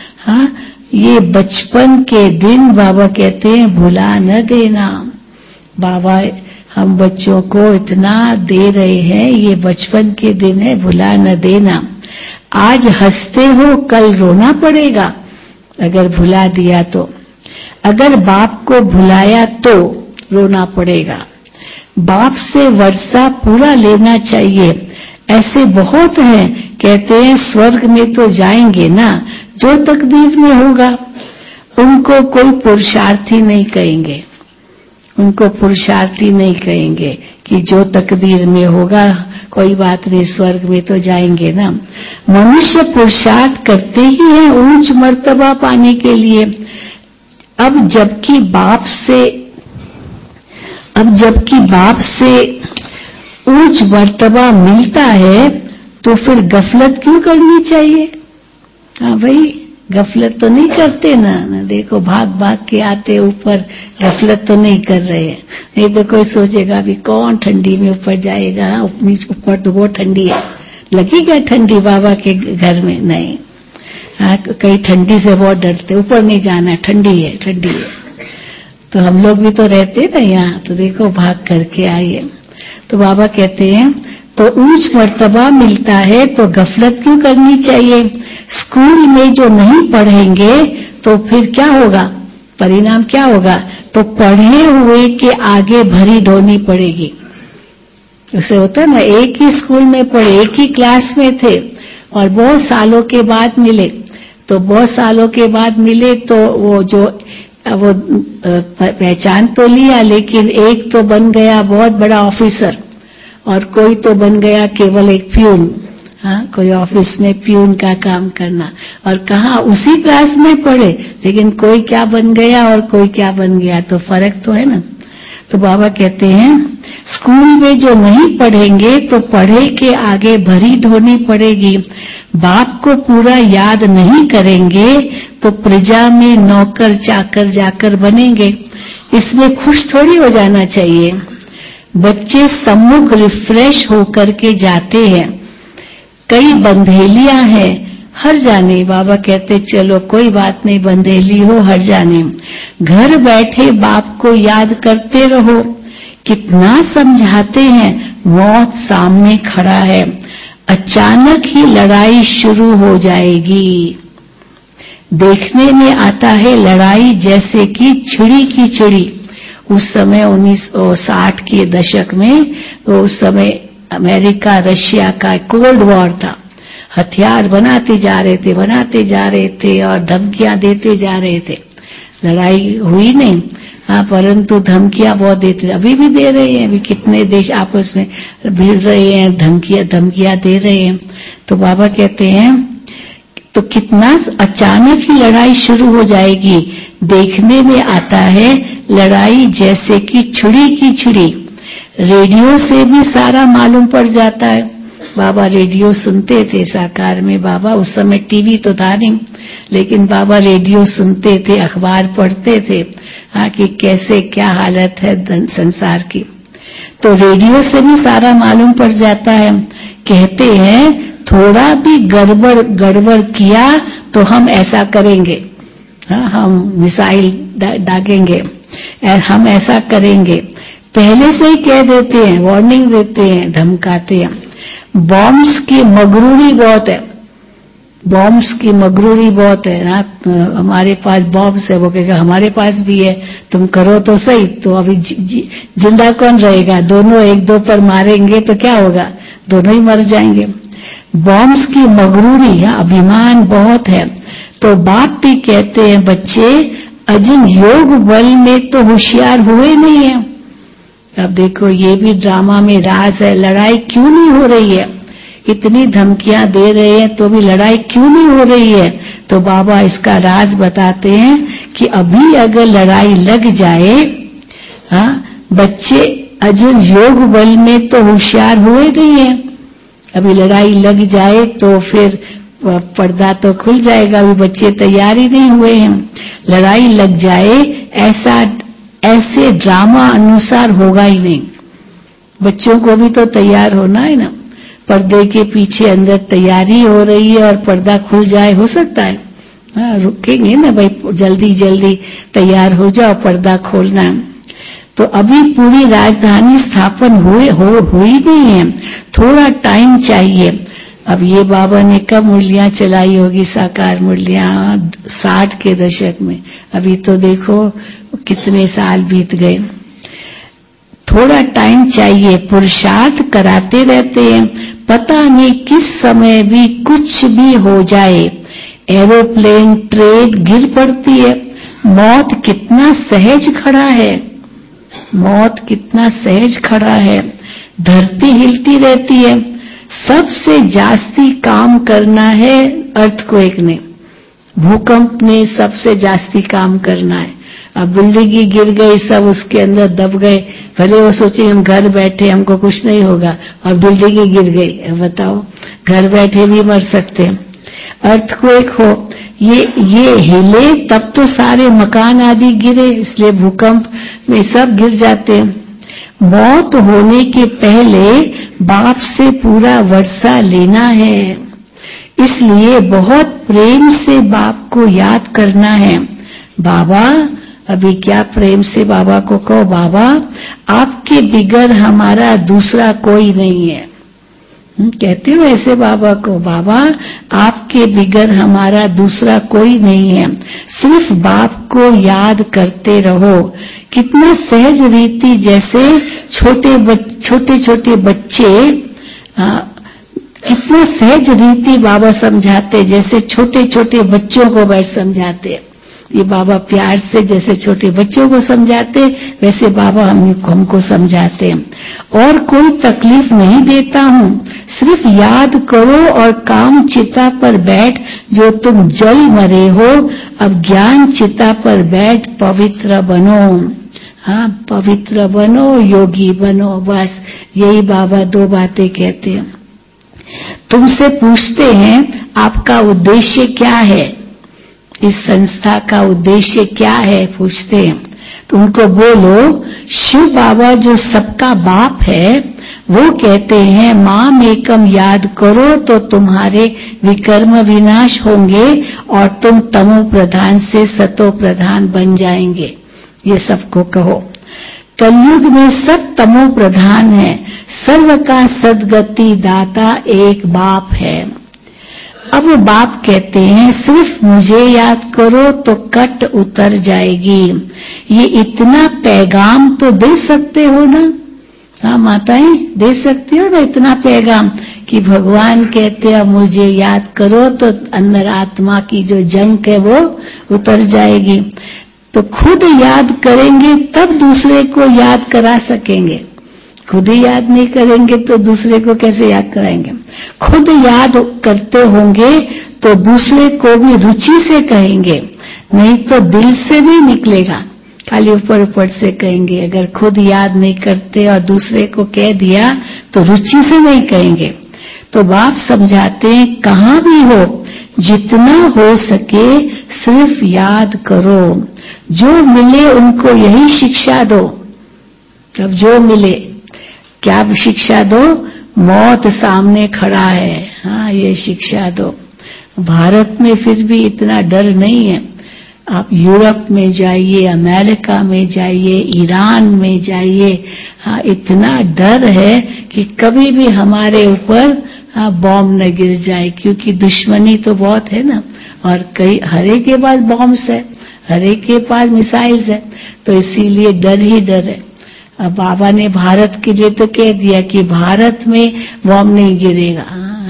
ये बचपन के दिन बाबा कहते हैं भुला न देना। बाबा हम बच्चों को इतना दे रहे हैं, ये बचपन के दिन है, भुला न देना। आज हंसते हो कल रोना पड़ेगा अगर भुला दिया तो। अगर बाप को भुलाया तो रोना पड़ेगा। बाप से वर्षा पूरा लेना चाहिए। ऐसे बहुत हैं, कहते हैं स्वर्ग में तो जाएंगे ना, जो तकदीर में होगा। उनको कोई पुरुषार्थी नहीं कहेंगे, उनको पुरुषार्थी नहीं कहेंगे कि जो तकदीर में होगा कोई बात नहीं, स्वर्ग में तो जाएंगे ना। मनुष्य पुरुषार्थ करते ही है ऊंच मर्तबा पाने के लिए। अब जबकि बाप से ऊंच मर्तबा मिलता है तो फिर गफलत क्यों करनी चाहिए? भाई गफलत तो नहीं करते ना देखो भाग भाग के आते ऊपर, गफलत तो नहीं कर रहे हैं। नहीं तो कोई सोचेगा अभी कौन ठंडी में ऊपर जाएगा, ऊपर तो बहुत ठंडी है, लगेगा ठंडी बाबा के घर में नहीं। कई ठंडी से बहुत डरते, ऊपर नहीं जाना, ठंडी है ठंडी है। तो हम लोग भी तो रहते ना यहाँ, तो देखो भाग करके आइए। तो बाबा कहते हैं तो ऊंच मर्तबा मिलता है तो गफलत क्यों करनी चाहिए? स्कूल में जो नहीं पढ़ेंगे तो फिर क्या होगा, परिणाम क्या होगा? तो पढ़े हुए के आगे भरी ढोनी पड़ेगी। उसे होता है ना, एक ही स्कूल में पढ़े, एक ही क्लास में थे और बहुत सालों के बाद मिले, तो बहुत सालों के बाद मिले तो वो पहचान तो लिया, लेकिन एक तो बन गया बहुत बड़ा ऑफिसर और कोई तो बन गया केवल एक प्यून। कोई ऑफिस में प्यून का काम करना, और कहा उसी क्लास में पढ़े, लेकिन कोई क्या बन गया और कोई क्या बन गया, तो फर्क तो है ना। तो बाबा कहते हैं स्कूल में जो नहीं पढ़ेंगे तो पढ़े के आगे भरी ढोनी पड़ेगी। बाप को पूरा याद नहीं करेंगे तो प्रजा में नौकर चाकर जाकर बनेंगे। इसमें खुश थोड़ी हो जाना चाहिए। बच्चे सम्मुख रिफ्रेश होकर के जाते हैं, कई बंधेलियां हैं, हर जाने। बाबा कहते चलो कोई बात नहीं, बंधेली हो हर जाने, घर बैठे बाप को याद करते रहो। कितना समझाते हैं, मौत सामने खड़ा है, अचानक ही लड़ाई शुरू हो जाएगी। देखने में आता है लड़ाई जैसे कि छिड़ी की छिड़ी। उस समय 1960 के दशक में, उस समय अमेरिका रशिया का कोल्ड वॉर था। हथियार बनाते जा रहे थे और धमकियां देते जा रहे थे। लड़ाई हुई नहीं, हाँ, परंतु धमकियां बहुत देते, अभी भी दे रहे हैं। अभी कितने देश आपस में भिड़ रहे हैं, धमकियां दे रहे हैं। तो बाबा कहते हैं तो कितना अचानक ही लड़ाई शुरू हो जाएगी। देखने में आता है लड़ाई जैसे कि छुरी की छुरी। रेडियो से भी सारा मालूम पड़ जाता है। बाबा रेडियो सुनते थे साकार में। बाबा उस समय टीवी तो था नहीं, लेकिन बाबा रेडियो सुनते थे, अखबार पढ़ते थे, हाँ, कि कैसे क्या हालत है संसार की। तो रेडियो से भी सारा मालूम पड़ जाता है। कहते हैं थोड़ा भी गड़बड़ किया तो हम ऐसा करेंगे, हाँ, हम मिसाइल दागेंगे, हम ऐसा करेंगे। पहले से ही कह देते हैं, वार्निंग देते हैं, धमकाते हैं। बॉम्ब्स की मगरूरी बहुत है, बॉम्ब्स की मगरूरी बहुत है ना। हमारे पास बॉम्ब्स है, वो कहेगा हमारे पास भी है, तुम करो तो सही। तो अभी जिंदा कौन रहेगा? दोनों एक दो पर मारेंगे तो क्या होगा? दोनों ही मर जाएंगे। बॉम्ब्स की मगरूरी, अभिमान बहुत है। तो बाप भी कहते हैं बच्चे अजिन योग बल में तो होशियार हुए नहीं है। अब देखो ये भी ड्रामा में राज है। लड़ाई क्यों नहीं हो रही है? इतनी धमकियां दे रहे हैं तो भी लड़ाई क्यों नहीं हो रही है? तो बाबा इसका राज बताते हैं कि अभी अगर लड़ाई लग जाए, हाँ, बच्चे अर्जुन योग बल में तो होशियार हुए नहीं है। अभी लड़ाई लग जाए तो फिर पर्दा तो खुल जाएगा। अभी बच्चे तैयार ही नहीं हुए हैं। लड़ाई लग जाए ऐसे ड्रामा अनुसार होगा ही नहीं। बच्चों को भी तो तैयार होना है ना। पर्दे के पीछे अंदर तैयारी हो रही है और पर्दा खुल जाए, हो सकता है? हाँ, रुकेंगे ना भाई, जल्दी जल्दी तैयार हो जाओ, पर्दा खोलना है। तो अभी पूरी राजधानी स्थापन हुई नहीं है, थोड़ा टाइम चाहिए। अब ये बाबा ने कब मुरलियां चलाई होगी, साकार मुरलियां 60 के दशक में। अभी तो देखो कितने साल बीत गए। थोड़ा टाइम चाहिए, पुरुषार्थ कराते रहते हैं, पता नहीं किस समय भी कुछ भी हो जाए। एरोप्लेन ट्रेन गिर पड़ती है। मौत कितना सहज खड़ा है, मौत कितना सहज खड़ा है। धरती हिलती रहती है। सबसे जास्ती काम करना है अर्थक्वेक ने, भूकंप ने सबसे जास्ती काम करना है। अब बिल्डिंग ही गिर गई, सब उसके अंदर दब गए। भले वो सोचे हम घर बैठे हमको कुछ नहीं होगा, और बिल्डिंग ही गिर गई। बताओ, घर बैठे भी मर सकते हैं। अर्थक्वेक हो, ये हिले तब तो सारे मकान आदि गिरे, इसलिए भूकंप में सब गिर जाते हैं। मौत होने के पहले बाप से पूरा वर्षा लेना है, इसलिए बहुत प्रेम से बाप को याद करना है। बाबा, अभी क्या प्रेम से बाबा को कहो, बाबा आपके बिगर हमारा दूसरा कोई नहीं है। कहते हो ऐसे बाबा को, बाबा आपके बिगर हमारा दूसरा कोई नहीं है, सिर्फ बाप को याद करते रहो। कितना सहज रीति, जैसे छोटे छोटे बच्चे, कितना सहज रीति बाबा समझाते, जैसे छोटे छोटे बच्चों को बैठ समझाते। ये बाबा प्यार से जैसे छोटे बच्चों को समझाते, वैसे बाबा हमको समझाते। और कोई तकलीफ नहीं देता हूँ, सिर्फ याद करो और काम चिता पर बैठ, जो तुम जल मरे हो, अब ज्ञान चिता पर बैठ पवित्र बनो। हाँ, पवित्र बनो, योगी बनो, बस यही बाबा दो बातें कहते हैं। तुमसे पूछते हैं आपका उद्देश्य क्या है, इस संस्था का उद्देश्य क्या है, पूछते हैं। तो उनको बोलो, शिव बाबा जो सबका बाप है, वो कहते हैं माम एकम याद करो तो तुम्हारे विकर्म विनाश होंगे और तुम तमो प्रधान से सतो प्रधान बन जाएंगे। ये सबको कहो। कलयुग में सब तमो प्रधान है, सर्व का सद्गति दाता एक बाप है। अब बाप कहते हैं सिर्फ मुझे याद करो तो कट उतर जाएगी। ये इतना पैगाम तो दे सकते हो ना? हाँ माताएं, दे सकती हो ना इतना पैगाम कि भगवान कहते हैं मुझे याद करो तो अंदर आत्मा की जो जंक है वो उतर जाएगी। तो खुद याद करेंगे तब दूसरे को याद करा सकेंगे। खुद ही याद नहीं करेंगे तो दूसरे को कैसे याद कराएंगे? खुद याद करते होंगे तो दूसरे को भी रुचि से कहेंगे, नहीं तो दिल से नहीं निकलेगा, खाली ऊपर ऊपर से कहेंगे। अगर खुद याद नहीं करते और दूसरे को कह दिया तो रुचि से नहीं कहेंगे। तो बाप समझाते हैं कहां भी हो जितना हो सके सिर्फ याद करो, जो मिले उनको यही शिक्षा दो। अब जो मिले क्या शिक्षा दो? मौत सामने खड़ा है, हाँ ये शिक्षा दो। भारत में फिर भी इतना डर नहीं है। आप यूरोप में जाइए, अमेरिका में जाइए, ईरान में जाइए, हाँ इतना डर है कि कभी भी हमारे ऊपर बॉम्ब न गिर जाए, क्योंकि दुश्मनी तो बहुत है ना। और कई हर एक के पास बॉम्ब्स है, हर एक के पास मिसाइल्स है, तो इसीलिए डर ही डर है। अब बाबा ने भारत के लिए तो कह दिया कि भारत में बॉम्ब नहीं गिरेगा।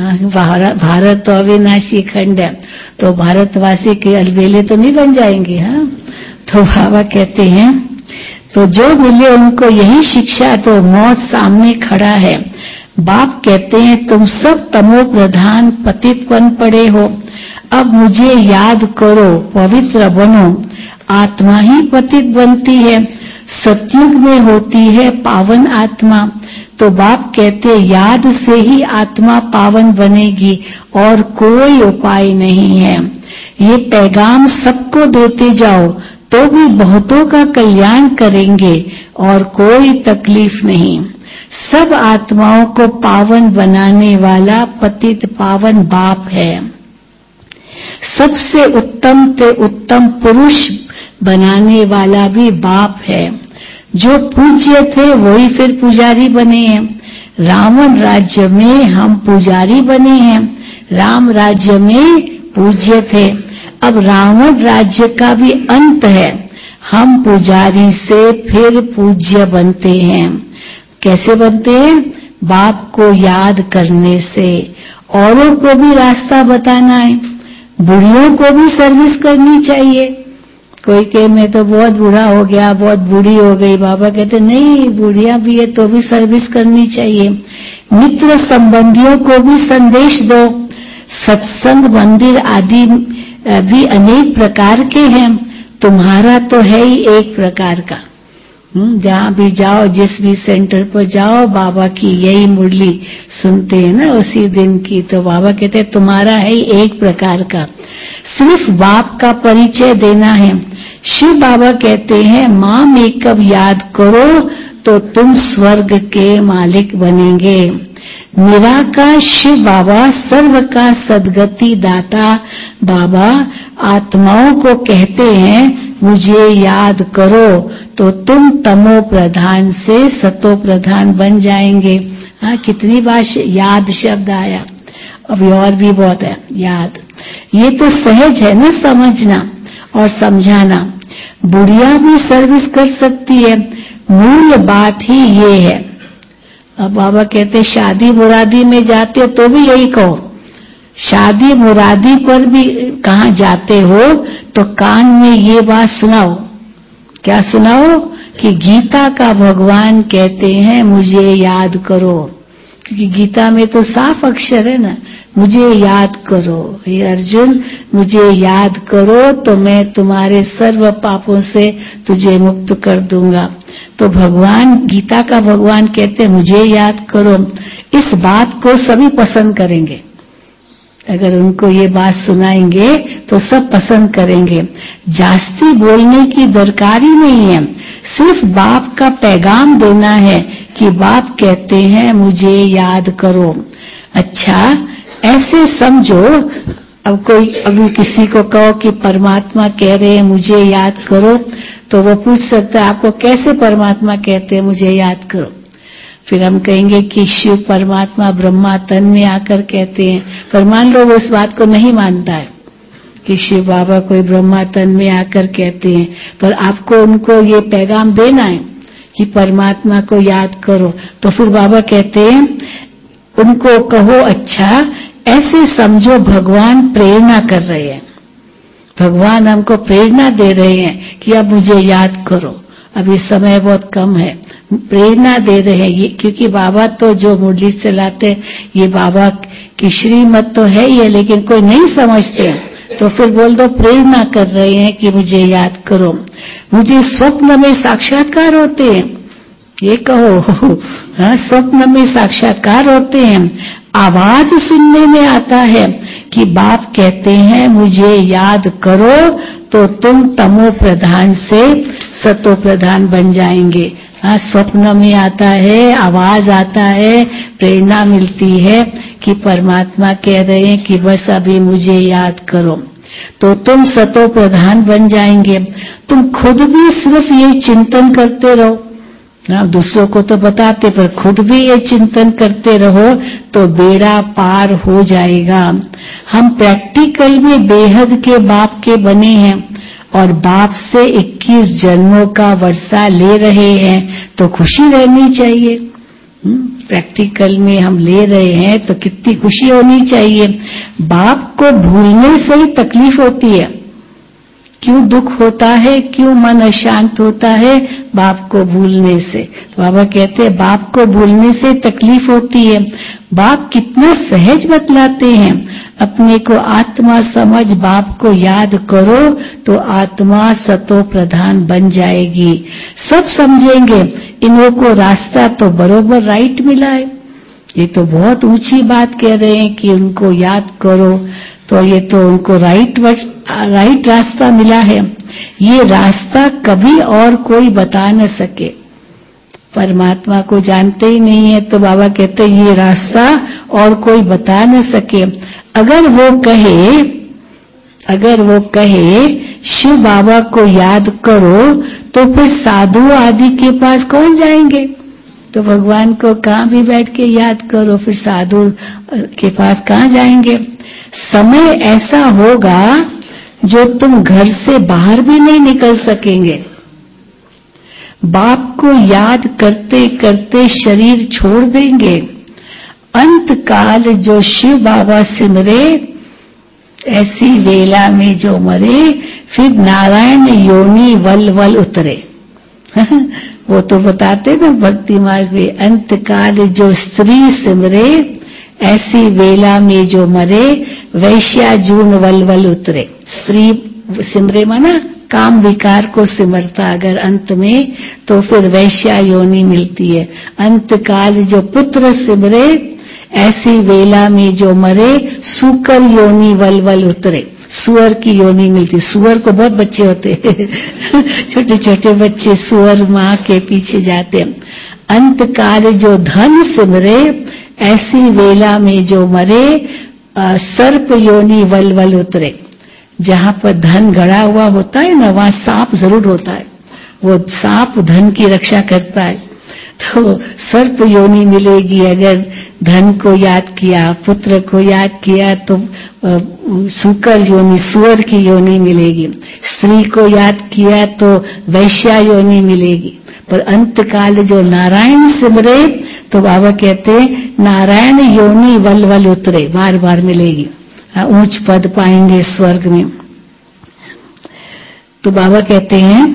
भारत तो अविनाशी खंड है, तो भारतवासी के अलबेले तो नहीं बन जाएंगे। हाँ, तो बाबा कहते हैं तो जो मिले उनको यही शिक्षा दो, मौत सामने खड़ा है। बाप कहते हैं तुम सब तमो प्रधान पतित बन पड़े हो, अब मुझे याद करो, पवित्र बनो। आत्मा ही पतित बनती है, सतयुग में होती है पावन आत्मा। तो बाप कहते याद से ही आत्मा पावन बनेगी और कोई उपाय नहीं है। ये पैगाम सबको देते जाओ तो भी बहुतों का कल्याण करेंगे और कोई तकलीफ नहीं। सब आत्माओं को पावन बनाने वाला पतित पावन बाप है। सबसे उत्तम से उत्तम पुरुष बनाने वाला भी बाप है। जो पूज्य थे वही फिर पुजारी बने हैं। रावण राज्य में हम पुजारी बने हैं, राम राज्य में पूज्य थे। अब रावण राज्य का भी अंत है, हम पुजारी से फिर पूज्य बनते हैं। कैसे बनते हैं? बाप को याद करने से। औरों को भी रास्ता बताना है, बुढ़ियों को भी सर्विस करनी चाहिए। कोई कहे मैं तो बहुत बूढ़ा हो गया, बहुत बूढ़ी हो गई। बाबा कहते नहीं, बुढ़िया भी है तो भी सर्विस करनी चाहिए। मित्र संबंधियों को भी संदेश दो। सत्संग मंदिर आदि भी अनेक प्रकार के हैं, तुम्हारा तो है ही एक प्रकार का। जहां भी जाओ, जिस भी सेंटर पर जाओ, बाबा की यही मुरली सुनते हैं ना उसी दिन की। तो बाबा कहते हैं तुम्हारा है ही एक प्रकार का, सिर्फ बाप का परिचय देना है। शिव बाबा कहते हैं मां में कब याद करो तो तुम स्वर्ग के मालिक बनेंगे। निराकार शिव बाबा सर्व का सद्गति दाता बाबा आत्माओं को कहते हैं मुझे याद करो तो तुम तमो प्रधान से सतो प्रधान बन जाएंगे। हाँ, कितनी बार याद शब्द आया, अभी और भी बहुत है याद। ये तो सहज है ना समझना और समझाना। बुढ़िया भी सर्विस कर सकती है, मूल बात ही ये है। अब बाबा कहते शादी मुरादी में जाते हो तो भी यही कहो, शादी मुरादी पर भी कहाँ जाते हो तो कान में ये बात सुनाओ। क्या सुनाओ? कि गीता का भगवान कहते हैं मुझे याद करो, क्योंकि गीता में तो साफ अक्षर है ना, मुझे याद करो। हे अर्जुन, मुझे याद करो तो मैं तुम्हारे सर्व पापों से तुझे मुक्त कर दूंगा। तो भगवान, गीता का भगवान कहते हैं मुझे याद करो। इस बात को सभी पसंद करेंगे, अगर उनको ये बात सुनाएंगे तो सब पसंद करेंगे। जास्ती बोलने की दरकार ही नहीं है, सिर्फ बाप का पैगाम देना है कि बाप कहते हैं मुझे याद करो। अच्छा, ऐसे समझो, अब कोई अभी किसी को कहो कि परमात्मा कह रहे हैं मुझे याद करो, तो वो पूछ सकता है आपको कैसे परमात्मा कहते हैं मुझे याद करो। फिर हम कहेंगे कि शिव परमात्मा ब्रह्मा तन में आकर कहते हैं। पर मान लो वो इस बात को नहीं मानता है कि शिव बाबा कोई ब्रह्मा तन में आकर कहते हैं, पर आपको उनको ये पैगाम देना है कि परमात्मा को याद करो। तो फिर बाबा कहते हैं उनको कहो अच्छा ऐसे समझो भगवान प्रेरणा कर रहे हैं, भगवान हमको प्रेरणा दे रहे हैं कि अब मुझे याद करो, अभी समय बहुत कम है, प्रेरणा दे रहे हैं ये। क्योंकि बाबा तो जो मुरली चलाते ये बाबा की श्रीमत तो है ही है, लेकिन कोई नहीं समझते, तो फिर बोल दो प्रेरणा कर रहे हैं कि मुझे याद करो। मुझे स्वप्न में साक्षात्कार होते हैं, ये कहो। हाँ, स्वप्न में साक्षात्कार होते हैं। आवाज सुनने में आता है कि बाप कहते हैं मुझे याद करो, तो तुम तमो प्रधान से सतो प्रधान बन जाएंगे। हाँ, स्वप्न में आता है, आवाज आता है, प्रेरणा मिलती है कि परमात्मा कह रहे हैं कि बस अभी मुझे याद करो, तो तुम सतो प्रधान बन जाएंगे। तुम खुद भी सिर्फ ये चिंतन करते रहो, हाँ, दूसरों को तो बताते पर खुद भी ये चिंतन करते रहो तो बेड़ा पार हो जाएगा। हम प्रैक्टिकल में बेहद के बाप के बने हैं और बाप से 21 जन्मों का वर्षा ले रहे हैं, तो खुशी रहनी चाहिए। प्रैक्टिकल में हम ले रहे हैं तो कितनी खुशी होनी चाहिए। बाप को भूलने से ही तकलीफ होती है। क्यों दुख होता है, क्यों मन अशांत होता है? बाप को भूलने से। तो बाबा कहते हैं बाप को भूलने से तकलीफ होती है। बाप कितना सहज बतलाते हैं, अपने को आत्मा समझ बाप को याद करो तो आत्मा सतो प्रधान बन जाएगी। सब समझेंगे इन्हों को रास्ता तो बरोबर राइट मिला है। ये तो बहुत ऊंची बात कह रहे हैं कि उनको याद करो, तो ये तो उनको राइट रास्ता मिला है। ये रास्ता कभी और कोई बता न सके। परमात्मा को जानते ही नहीं है तो बाबा कहते हैं ये रास्ता और कोई बता न सके। अगर वो कहे शिव बाबा को याद करो, तो फिर साधु आदि के पास कौन जाएंगे? तो भगवान को कहाँ भी बैठ के याद करो, फिर साधु के पास कहाँ जाएंगे? समय ऐसा होगा जो तुम घर से बाहर भी नहीं निकल सकेंगे। बाप को याद करते करते शरीर छोड़ देंगे। अंत काल जो शिव बाबा सिमरे, ऐसी वेला में जो मरे, फिर नारायण योनि वल वल उतरे। वो तो बताते ना भक्ति मार्ग में, अंत काल जो स्त्री सिमरे, ऐसी वेला में जो मरे, वैश्या जून वल वल उतरे। स्त्री सिमरे माना काम विकार को सिमरता अगर अंत में, तो फिर वैश्या योनि मिलती है। अंत काल जो पुत्र सिमरे, ऐसी वेला में जो मरे, सूकर योनि वल वल उतरे। सुअर की योनि मिलती। सुअर को बहुत बच्चे होते हैं छोटे छोटे बच्चे सुअर माँ के पीछे जाते हैं। अंत काल जो धन सिमरे, ऐसी वेला में जो मरे, सर्प योनि वल वल उतरे। जहाँ पर धन गड़ा हुआ होता है ना, वहाँ सांप जरूर होता है। वो सांप धन की रक्षा करता है, तो सर्प योनि मिलेगी। अगर धन को याद किया, पुत्र को याद किया, तो सूकर योनि, सुअर की योनि मिलेगी। स्त्री को याद किया तो वैश्या योनि मिलेगी। पर अंत काल जो नारायण सिमरे, तो बाबा कहते हैं नारायण योनि वल वल उतरे, बार बार मिलेगी। ऊंच पद पाएंगे स्वर्ग में। तो बाबा कहते हैं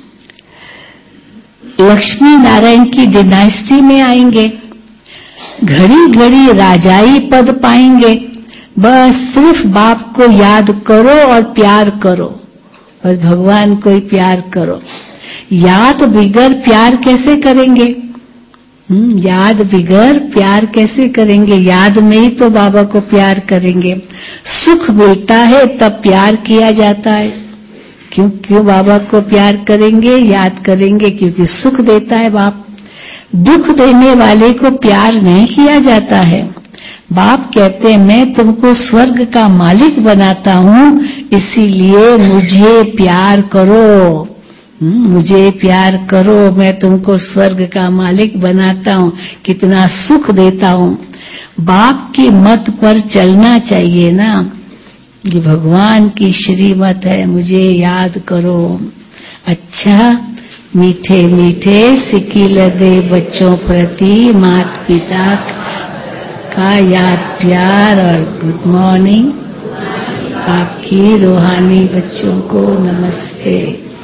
लक्ष्मी नारायण की डिनाइस्टी में आएंगे, घड़ी घड़ी राजाई पद पाएंगे। बस सिर्फ बाप को याद करो और प्यार करो, और भगवान को ही प्यार करो। याद बिगर प्यार कैसे करेंगे? याद बिगर प्यार कैसे करेंगे? याद में ही तो बाबा को प्यार करेंगे। सुख मिलता है तब प्यार किया जाता है। क्यों बाबा को प्यार करेंगे, याद करेंगे? क्योंकि सुख देता है बाप। दुख देने वाले को प्यार नहीं किया जाता है। बाप कहते हैं मैं तुमको स्वर्ग का मालिक बनाता हूँ, इसीलिए मुझे प्यार करो। मुझे प्यार करो, मैं तुमको स्वर्ग का मालिक बनाता हूँ, कितना सुख देता हूँ। बाप की मत पर चलना चाहिए ना, ये भगवान की श्रीमत है, मुझे याद करो। अच्छा, मीठे मीठे सिकिल दे बच्चों प्रति माता पिता का याद प्यार और गुड मॉर्निंग। आपकी रूहानी बच्चों को नमस्ते।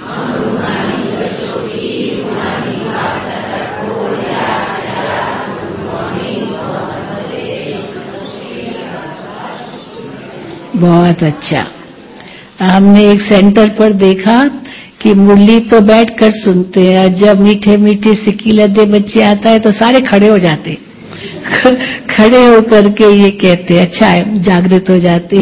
बहुत अच्छा। हमने एक सेंटर पर देखा कि मुरली तो बैठकर सुनते हैं, जब मीठे मीठे सिकिलदे बच्चे आता है तो सारे खड़े हो जाते, खड़े होकर के ये कहते अच्छा है, जागृत हो जाते।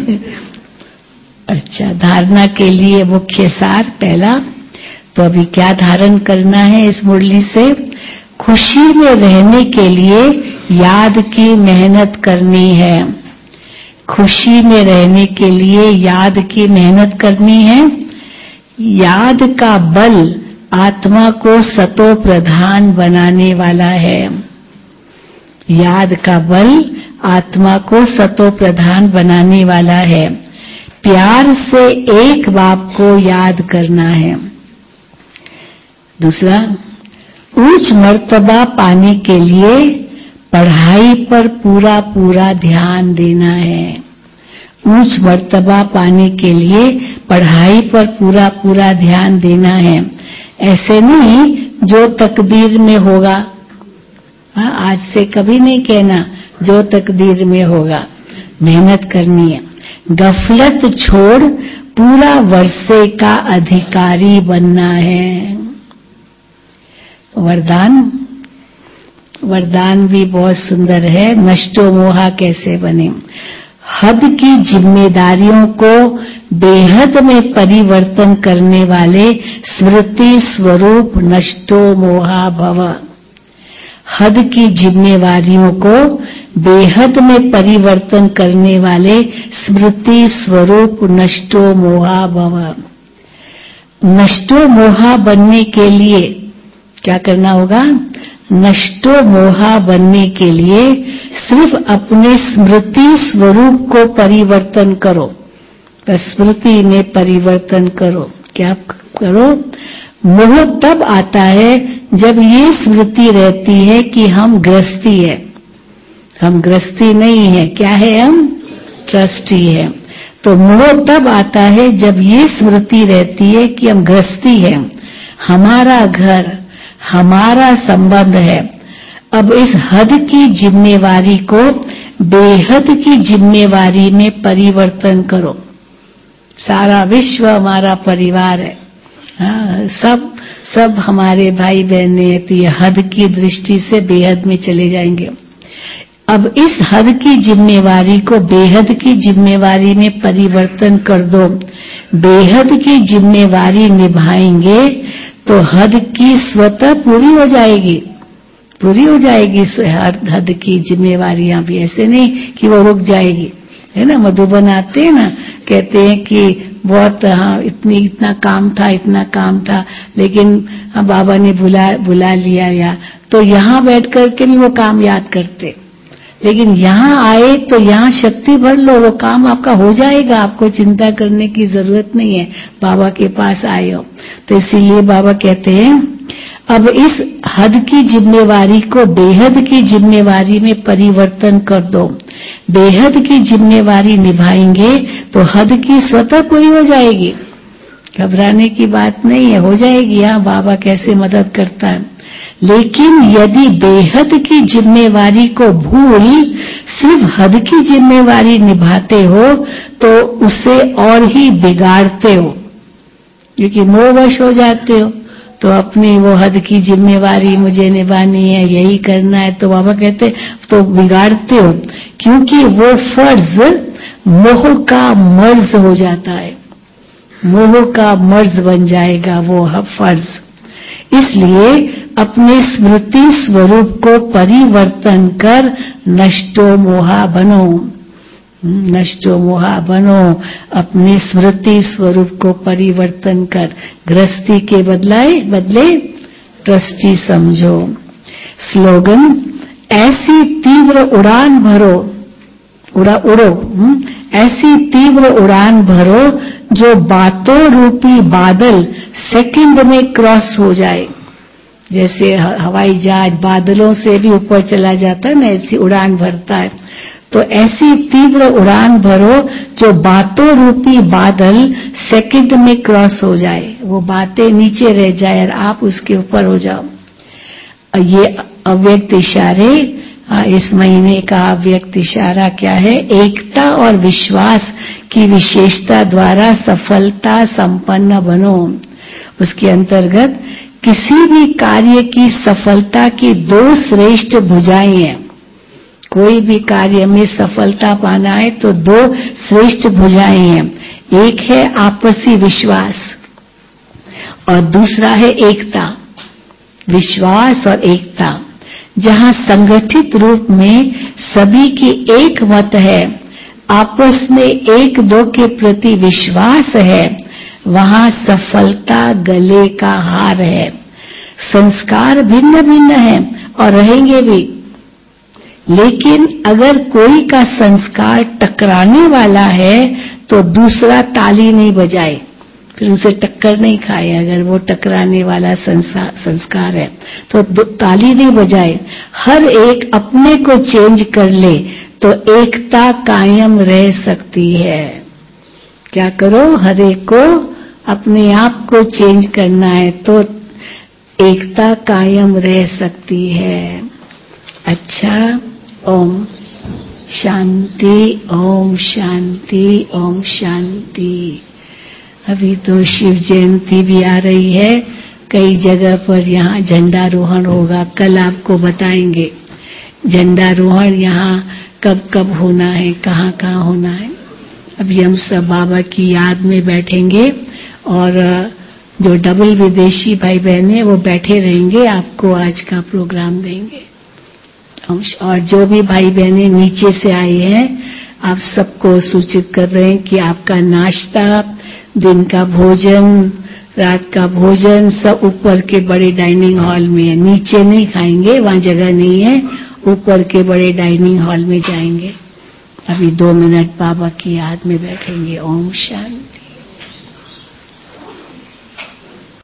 अच्छा, धारणा के लिए मुख्य सार पहला, तो अभी क्या धारण करना है इस मुरली से? खुशी में रहने के लिए याद की मेहनत करनी है। खुशी में रहने के लिए याद की मेहनत करनी है। याद का बल आत्मा को सतो प्रधान बनाने वाला है। याद का बल आत्मा को सतो प्रधान बनाने वाला है। प्यार से एक बाप को याद करना है। दूसरा, उच्च मर्तबा पाने के लिए पढ़ाई पर पूरा पूरा ध्यान देना है। उच्च मर्तबा पाने के लिए पढ़ाई पर पूरा पूरा ध्यान देना है। ऐसे नहीं जो तकदीर में होगा, आज से कभी नहीं कहना जो तकदीर में होगा, मेहनत करनी है। गफलत छोड़ पूरा वर्षे का अधिकारी बनना है। वरदान, वरदान भी बहुत सुंदर है। नष्टो मोहा कैसे बने? हद की जिम्मेदारियों को बेहद में परिवर्तन करने वाले स्मृति स्वरूप नष्टो मोहा भव। हद की जिम्मेवारियों को बेहद में परिवर्तन करने वाले स्मृति स्वरूप नष्टो मोहा भव। नष्टो मोहा बनने के लिए क्या करना होगा? नष्टो मोहा बनने के लिए सिर्फ अपने स्मृति स्वरूप को परिवर्तन करो। स्मृति में परिवर्तन करो। क्या करो? मोह तब आता है जब ये स्मृति रहती है कि हम गृहस्थी है। हम गृहस्थी नहीं है, क्या है? हम ट्रस्टी है। तो मोह तब आता है जब ये स्मृति रहती है कि हम गृहस्थी है, हमारा घर, हमारा संबंध है। अब इस हद की जिम्मेवारी को बेहद की जिम्मेवारी में परिवर्तन करो। सारा विश्व हमारा परिवार है, हाँ, सब हमारे भाई बहने हैं, तो ये हद की दृष्टि से बेहद में चले जाएंगे। अब इस हद की जिम्मेवारी को बेहद की जिम्मेवारी में परिवर्तन कर दो। बेहद की जिम्मेवारी निभाएंगे तो हद की स्वतः पूरी हो जाएगी, पूरी हो जाएगी। हद की जिम्मेवारियां भी ऐसे नहीं कि वो रुक जाएगी, है ना। मधुबन आते हैं ना, कहते हैं कि बहुत हाँ इतना काम था, इतना काम था, लेकिन बाबा ने बुला लिया, या तो यहाँ बैठ करके भी वो काम याद करते, लेकिन यहाँ आए तो यहाँ शक्ति भर लो, वो काम आपका हो जाएगा, आपको चिंता करने की जरूरत नहीं है, बाबा के पास आए हो। तो इसीलिए बाबा कहते हैं अब इस हद की जिम्मेवारी को बेहद की जिम्मेवारी में परिवर्तन कर दो। बेहद की जिम्मेवारी निभाएंगे तो हद की स्वतः पूरी हो जाएगी। घबराने की बात नहीं है, हो जाएगी। हाँ, बाबा कैसे मदद करता है। लेकिन यदि बेहद की जिम्मेवारी को भूल सिर्फ हद की जिम्मेवारी निभाते हो तो उसे और ही बिगाड़ते हो, क्योंकि मोहवश हो जाते हो। तो अपनी वो हद की जिम्मेवारी मुझे निभानी है, यही करना है, तो बाबा कहते तो बिगाड़ते हो, क्योंकि वो फर्ज मोह का मर्ज हो जाता है, मोह का मर्ज बन जाएगा वो फर्ज। इसलिए अपने स्मृति स्वरूप को परिवर्तन कर नष्टो मोहा बनो। नष्टो मोहा बनो, अपने स्मृति स्वरूप को परिवर्तन कर गृहस्थी के बदले ट्रस्टी समझो। स्लोगन, ऐसी तीव्र उड़ान भरो, उड़ो, ऐसी तीव्र उड़ान भरो जो बातों रूपी बादल सेकंड में क्रॉस हो जाए। जैसे हवाई जहाज बादलों से भी ऊपर चला जाता है ना, ऐसी उड़ान भरता है। तो ऐसी तीव्र उड़ान भरो जो बातों रूपी बादल सेकंड में क्रॉस हो जाए, वो बातें नीचे रह जाए और आप उसके ऊपर हो जाओ। ये अव्यक्त इशारे, इस महीने का अव्यक्त इशारा क्या है? एकता और विश्वास की विशेषता द्वारा सफलता संपन्न बनो। उसके अंतर्गत किसी भी कार्य की सफलता की दो श्रेष्ठ भुजाएं हैं। कोई भी कार्य में सफलता पाना है तो दो श्रेष्ठ भुजाएं हैं। एक है आपसी विश्वास और दूसरा है एकता। विश्वास और एकता, जहां संगठित रूप में सभी की एक मत है, आपस में एक दो के प्रति विश्वास है, वहां सफलता गले का हार है। संस्कार भिन्न भिन्न हैं और रहेंगे भी, लेकिन अगर कोई का संस्कार टकराने वाला है तो दूसरा ताली नहीं बजाए, फिर उसे टक्कर नहीं खाए। अगर वो टकराने वाला संस्कार है तो ताली नहीं बजाए, हर एक अपने को चेंज कर ले तो एकता कायम रह सकती है। क्या करो? हर एक को अपने आप को चेंज करना है तो एकता कायम रह सकती है। अच्छा, ओम शांति, ओम शांति, ओम शांति। अभी तो शिव जयंती भी आ रही है, कई जगह पर यहाँ झंडारोहण होगा। कल आपको बताएंगे झंडारोहण यहाँ कब कब होना है, कहाँ कहाँ होना है। अभी हम सब बाबा की याद में बैठेंगे और जो डबल विदेशी भाई बहन है वो बैठे रहेंगे, आपको आज का प्रोग्राम देंगे। और जो भी भाई बहनें नीचे से आए हैं, आप सबको सूचित कर रहे हैं कि आपका नाश्ता, दिन का भोजन, रात का भोजन सब ऊपर के बड़े डाइनिंग हॉल में है। नीचे नहीं खाएंगे, वहां जगह नहीं है, ऊपर के बड़े डाइनिंग हॉल में जाएंगे। अभी 2 मिनट बाबा की याद में बैठेंगे। ओम शांति।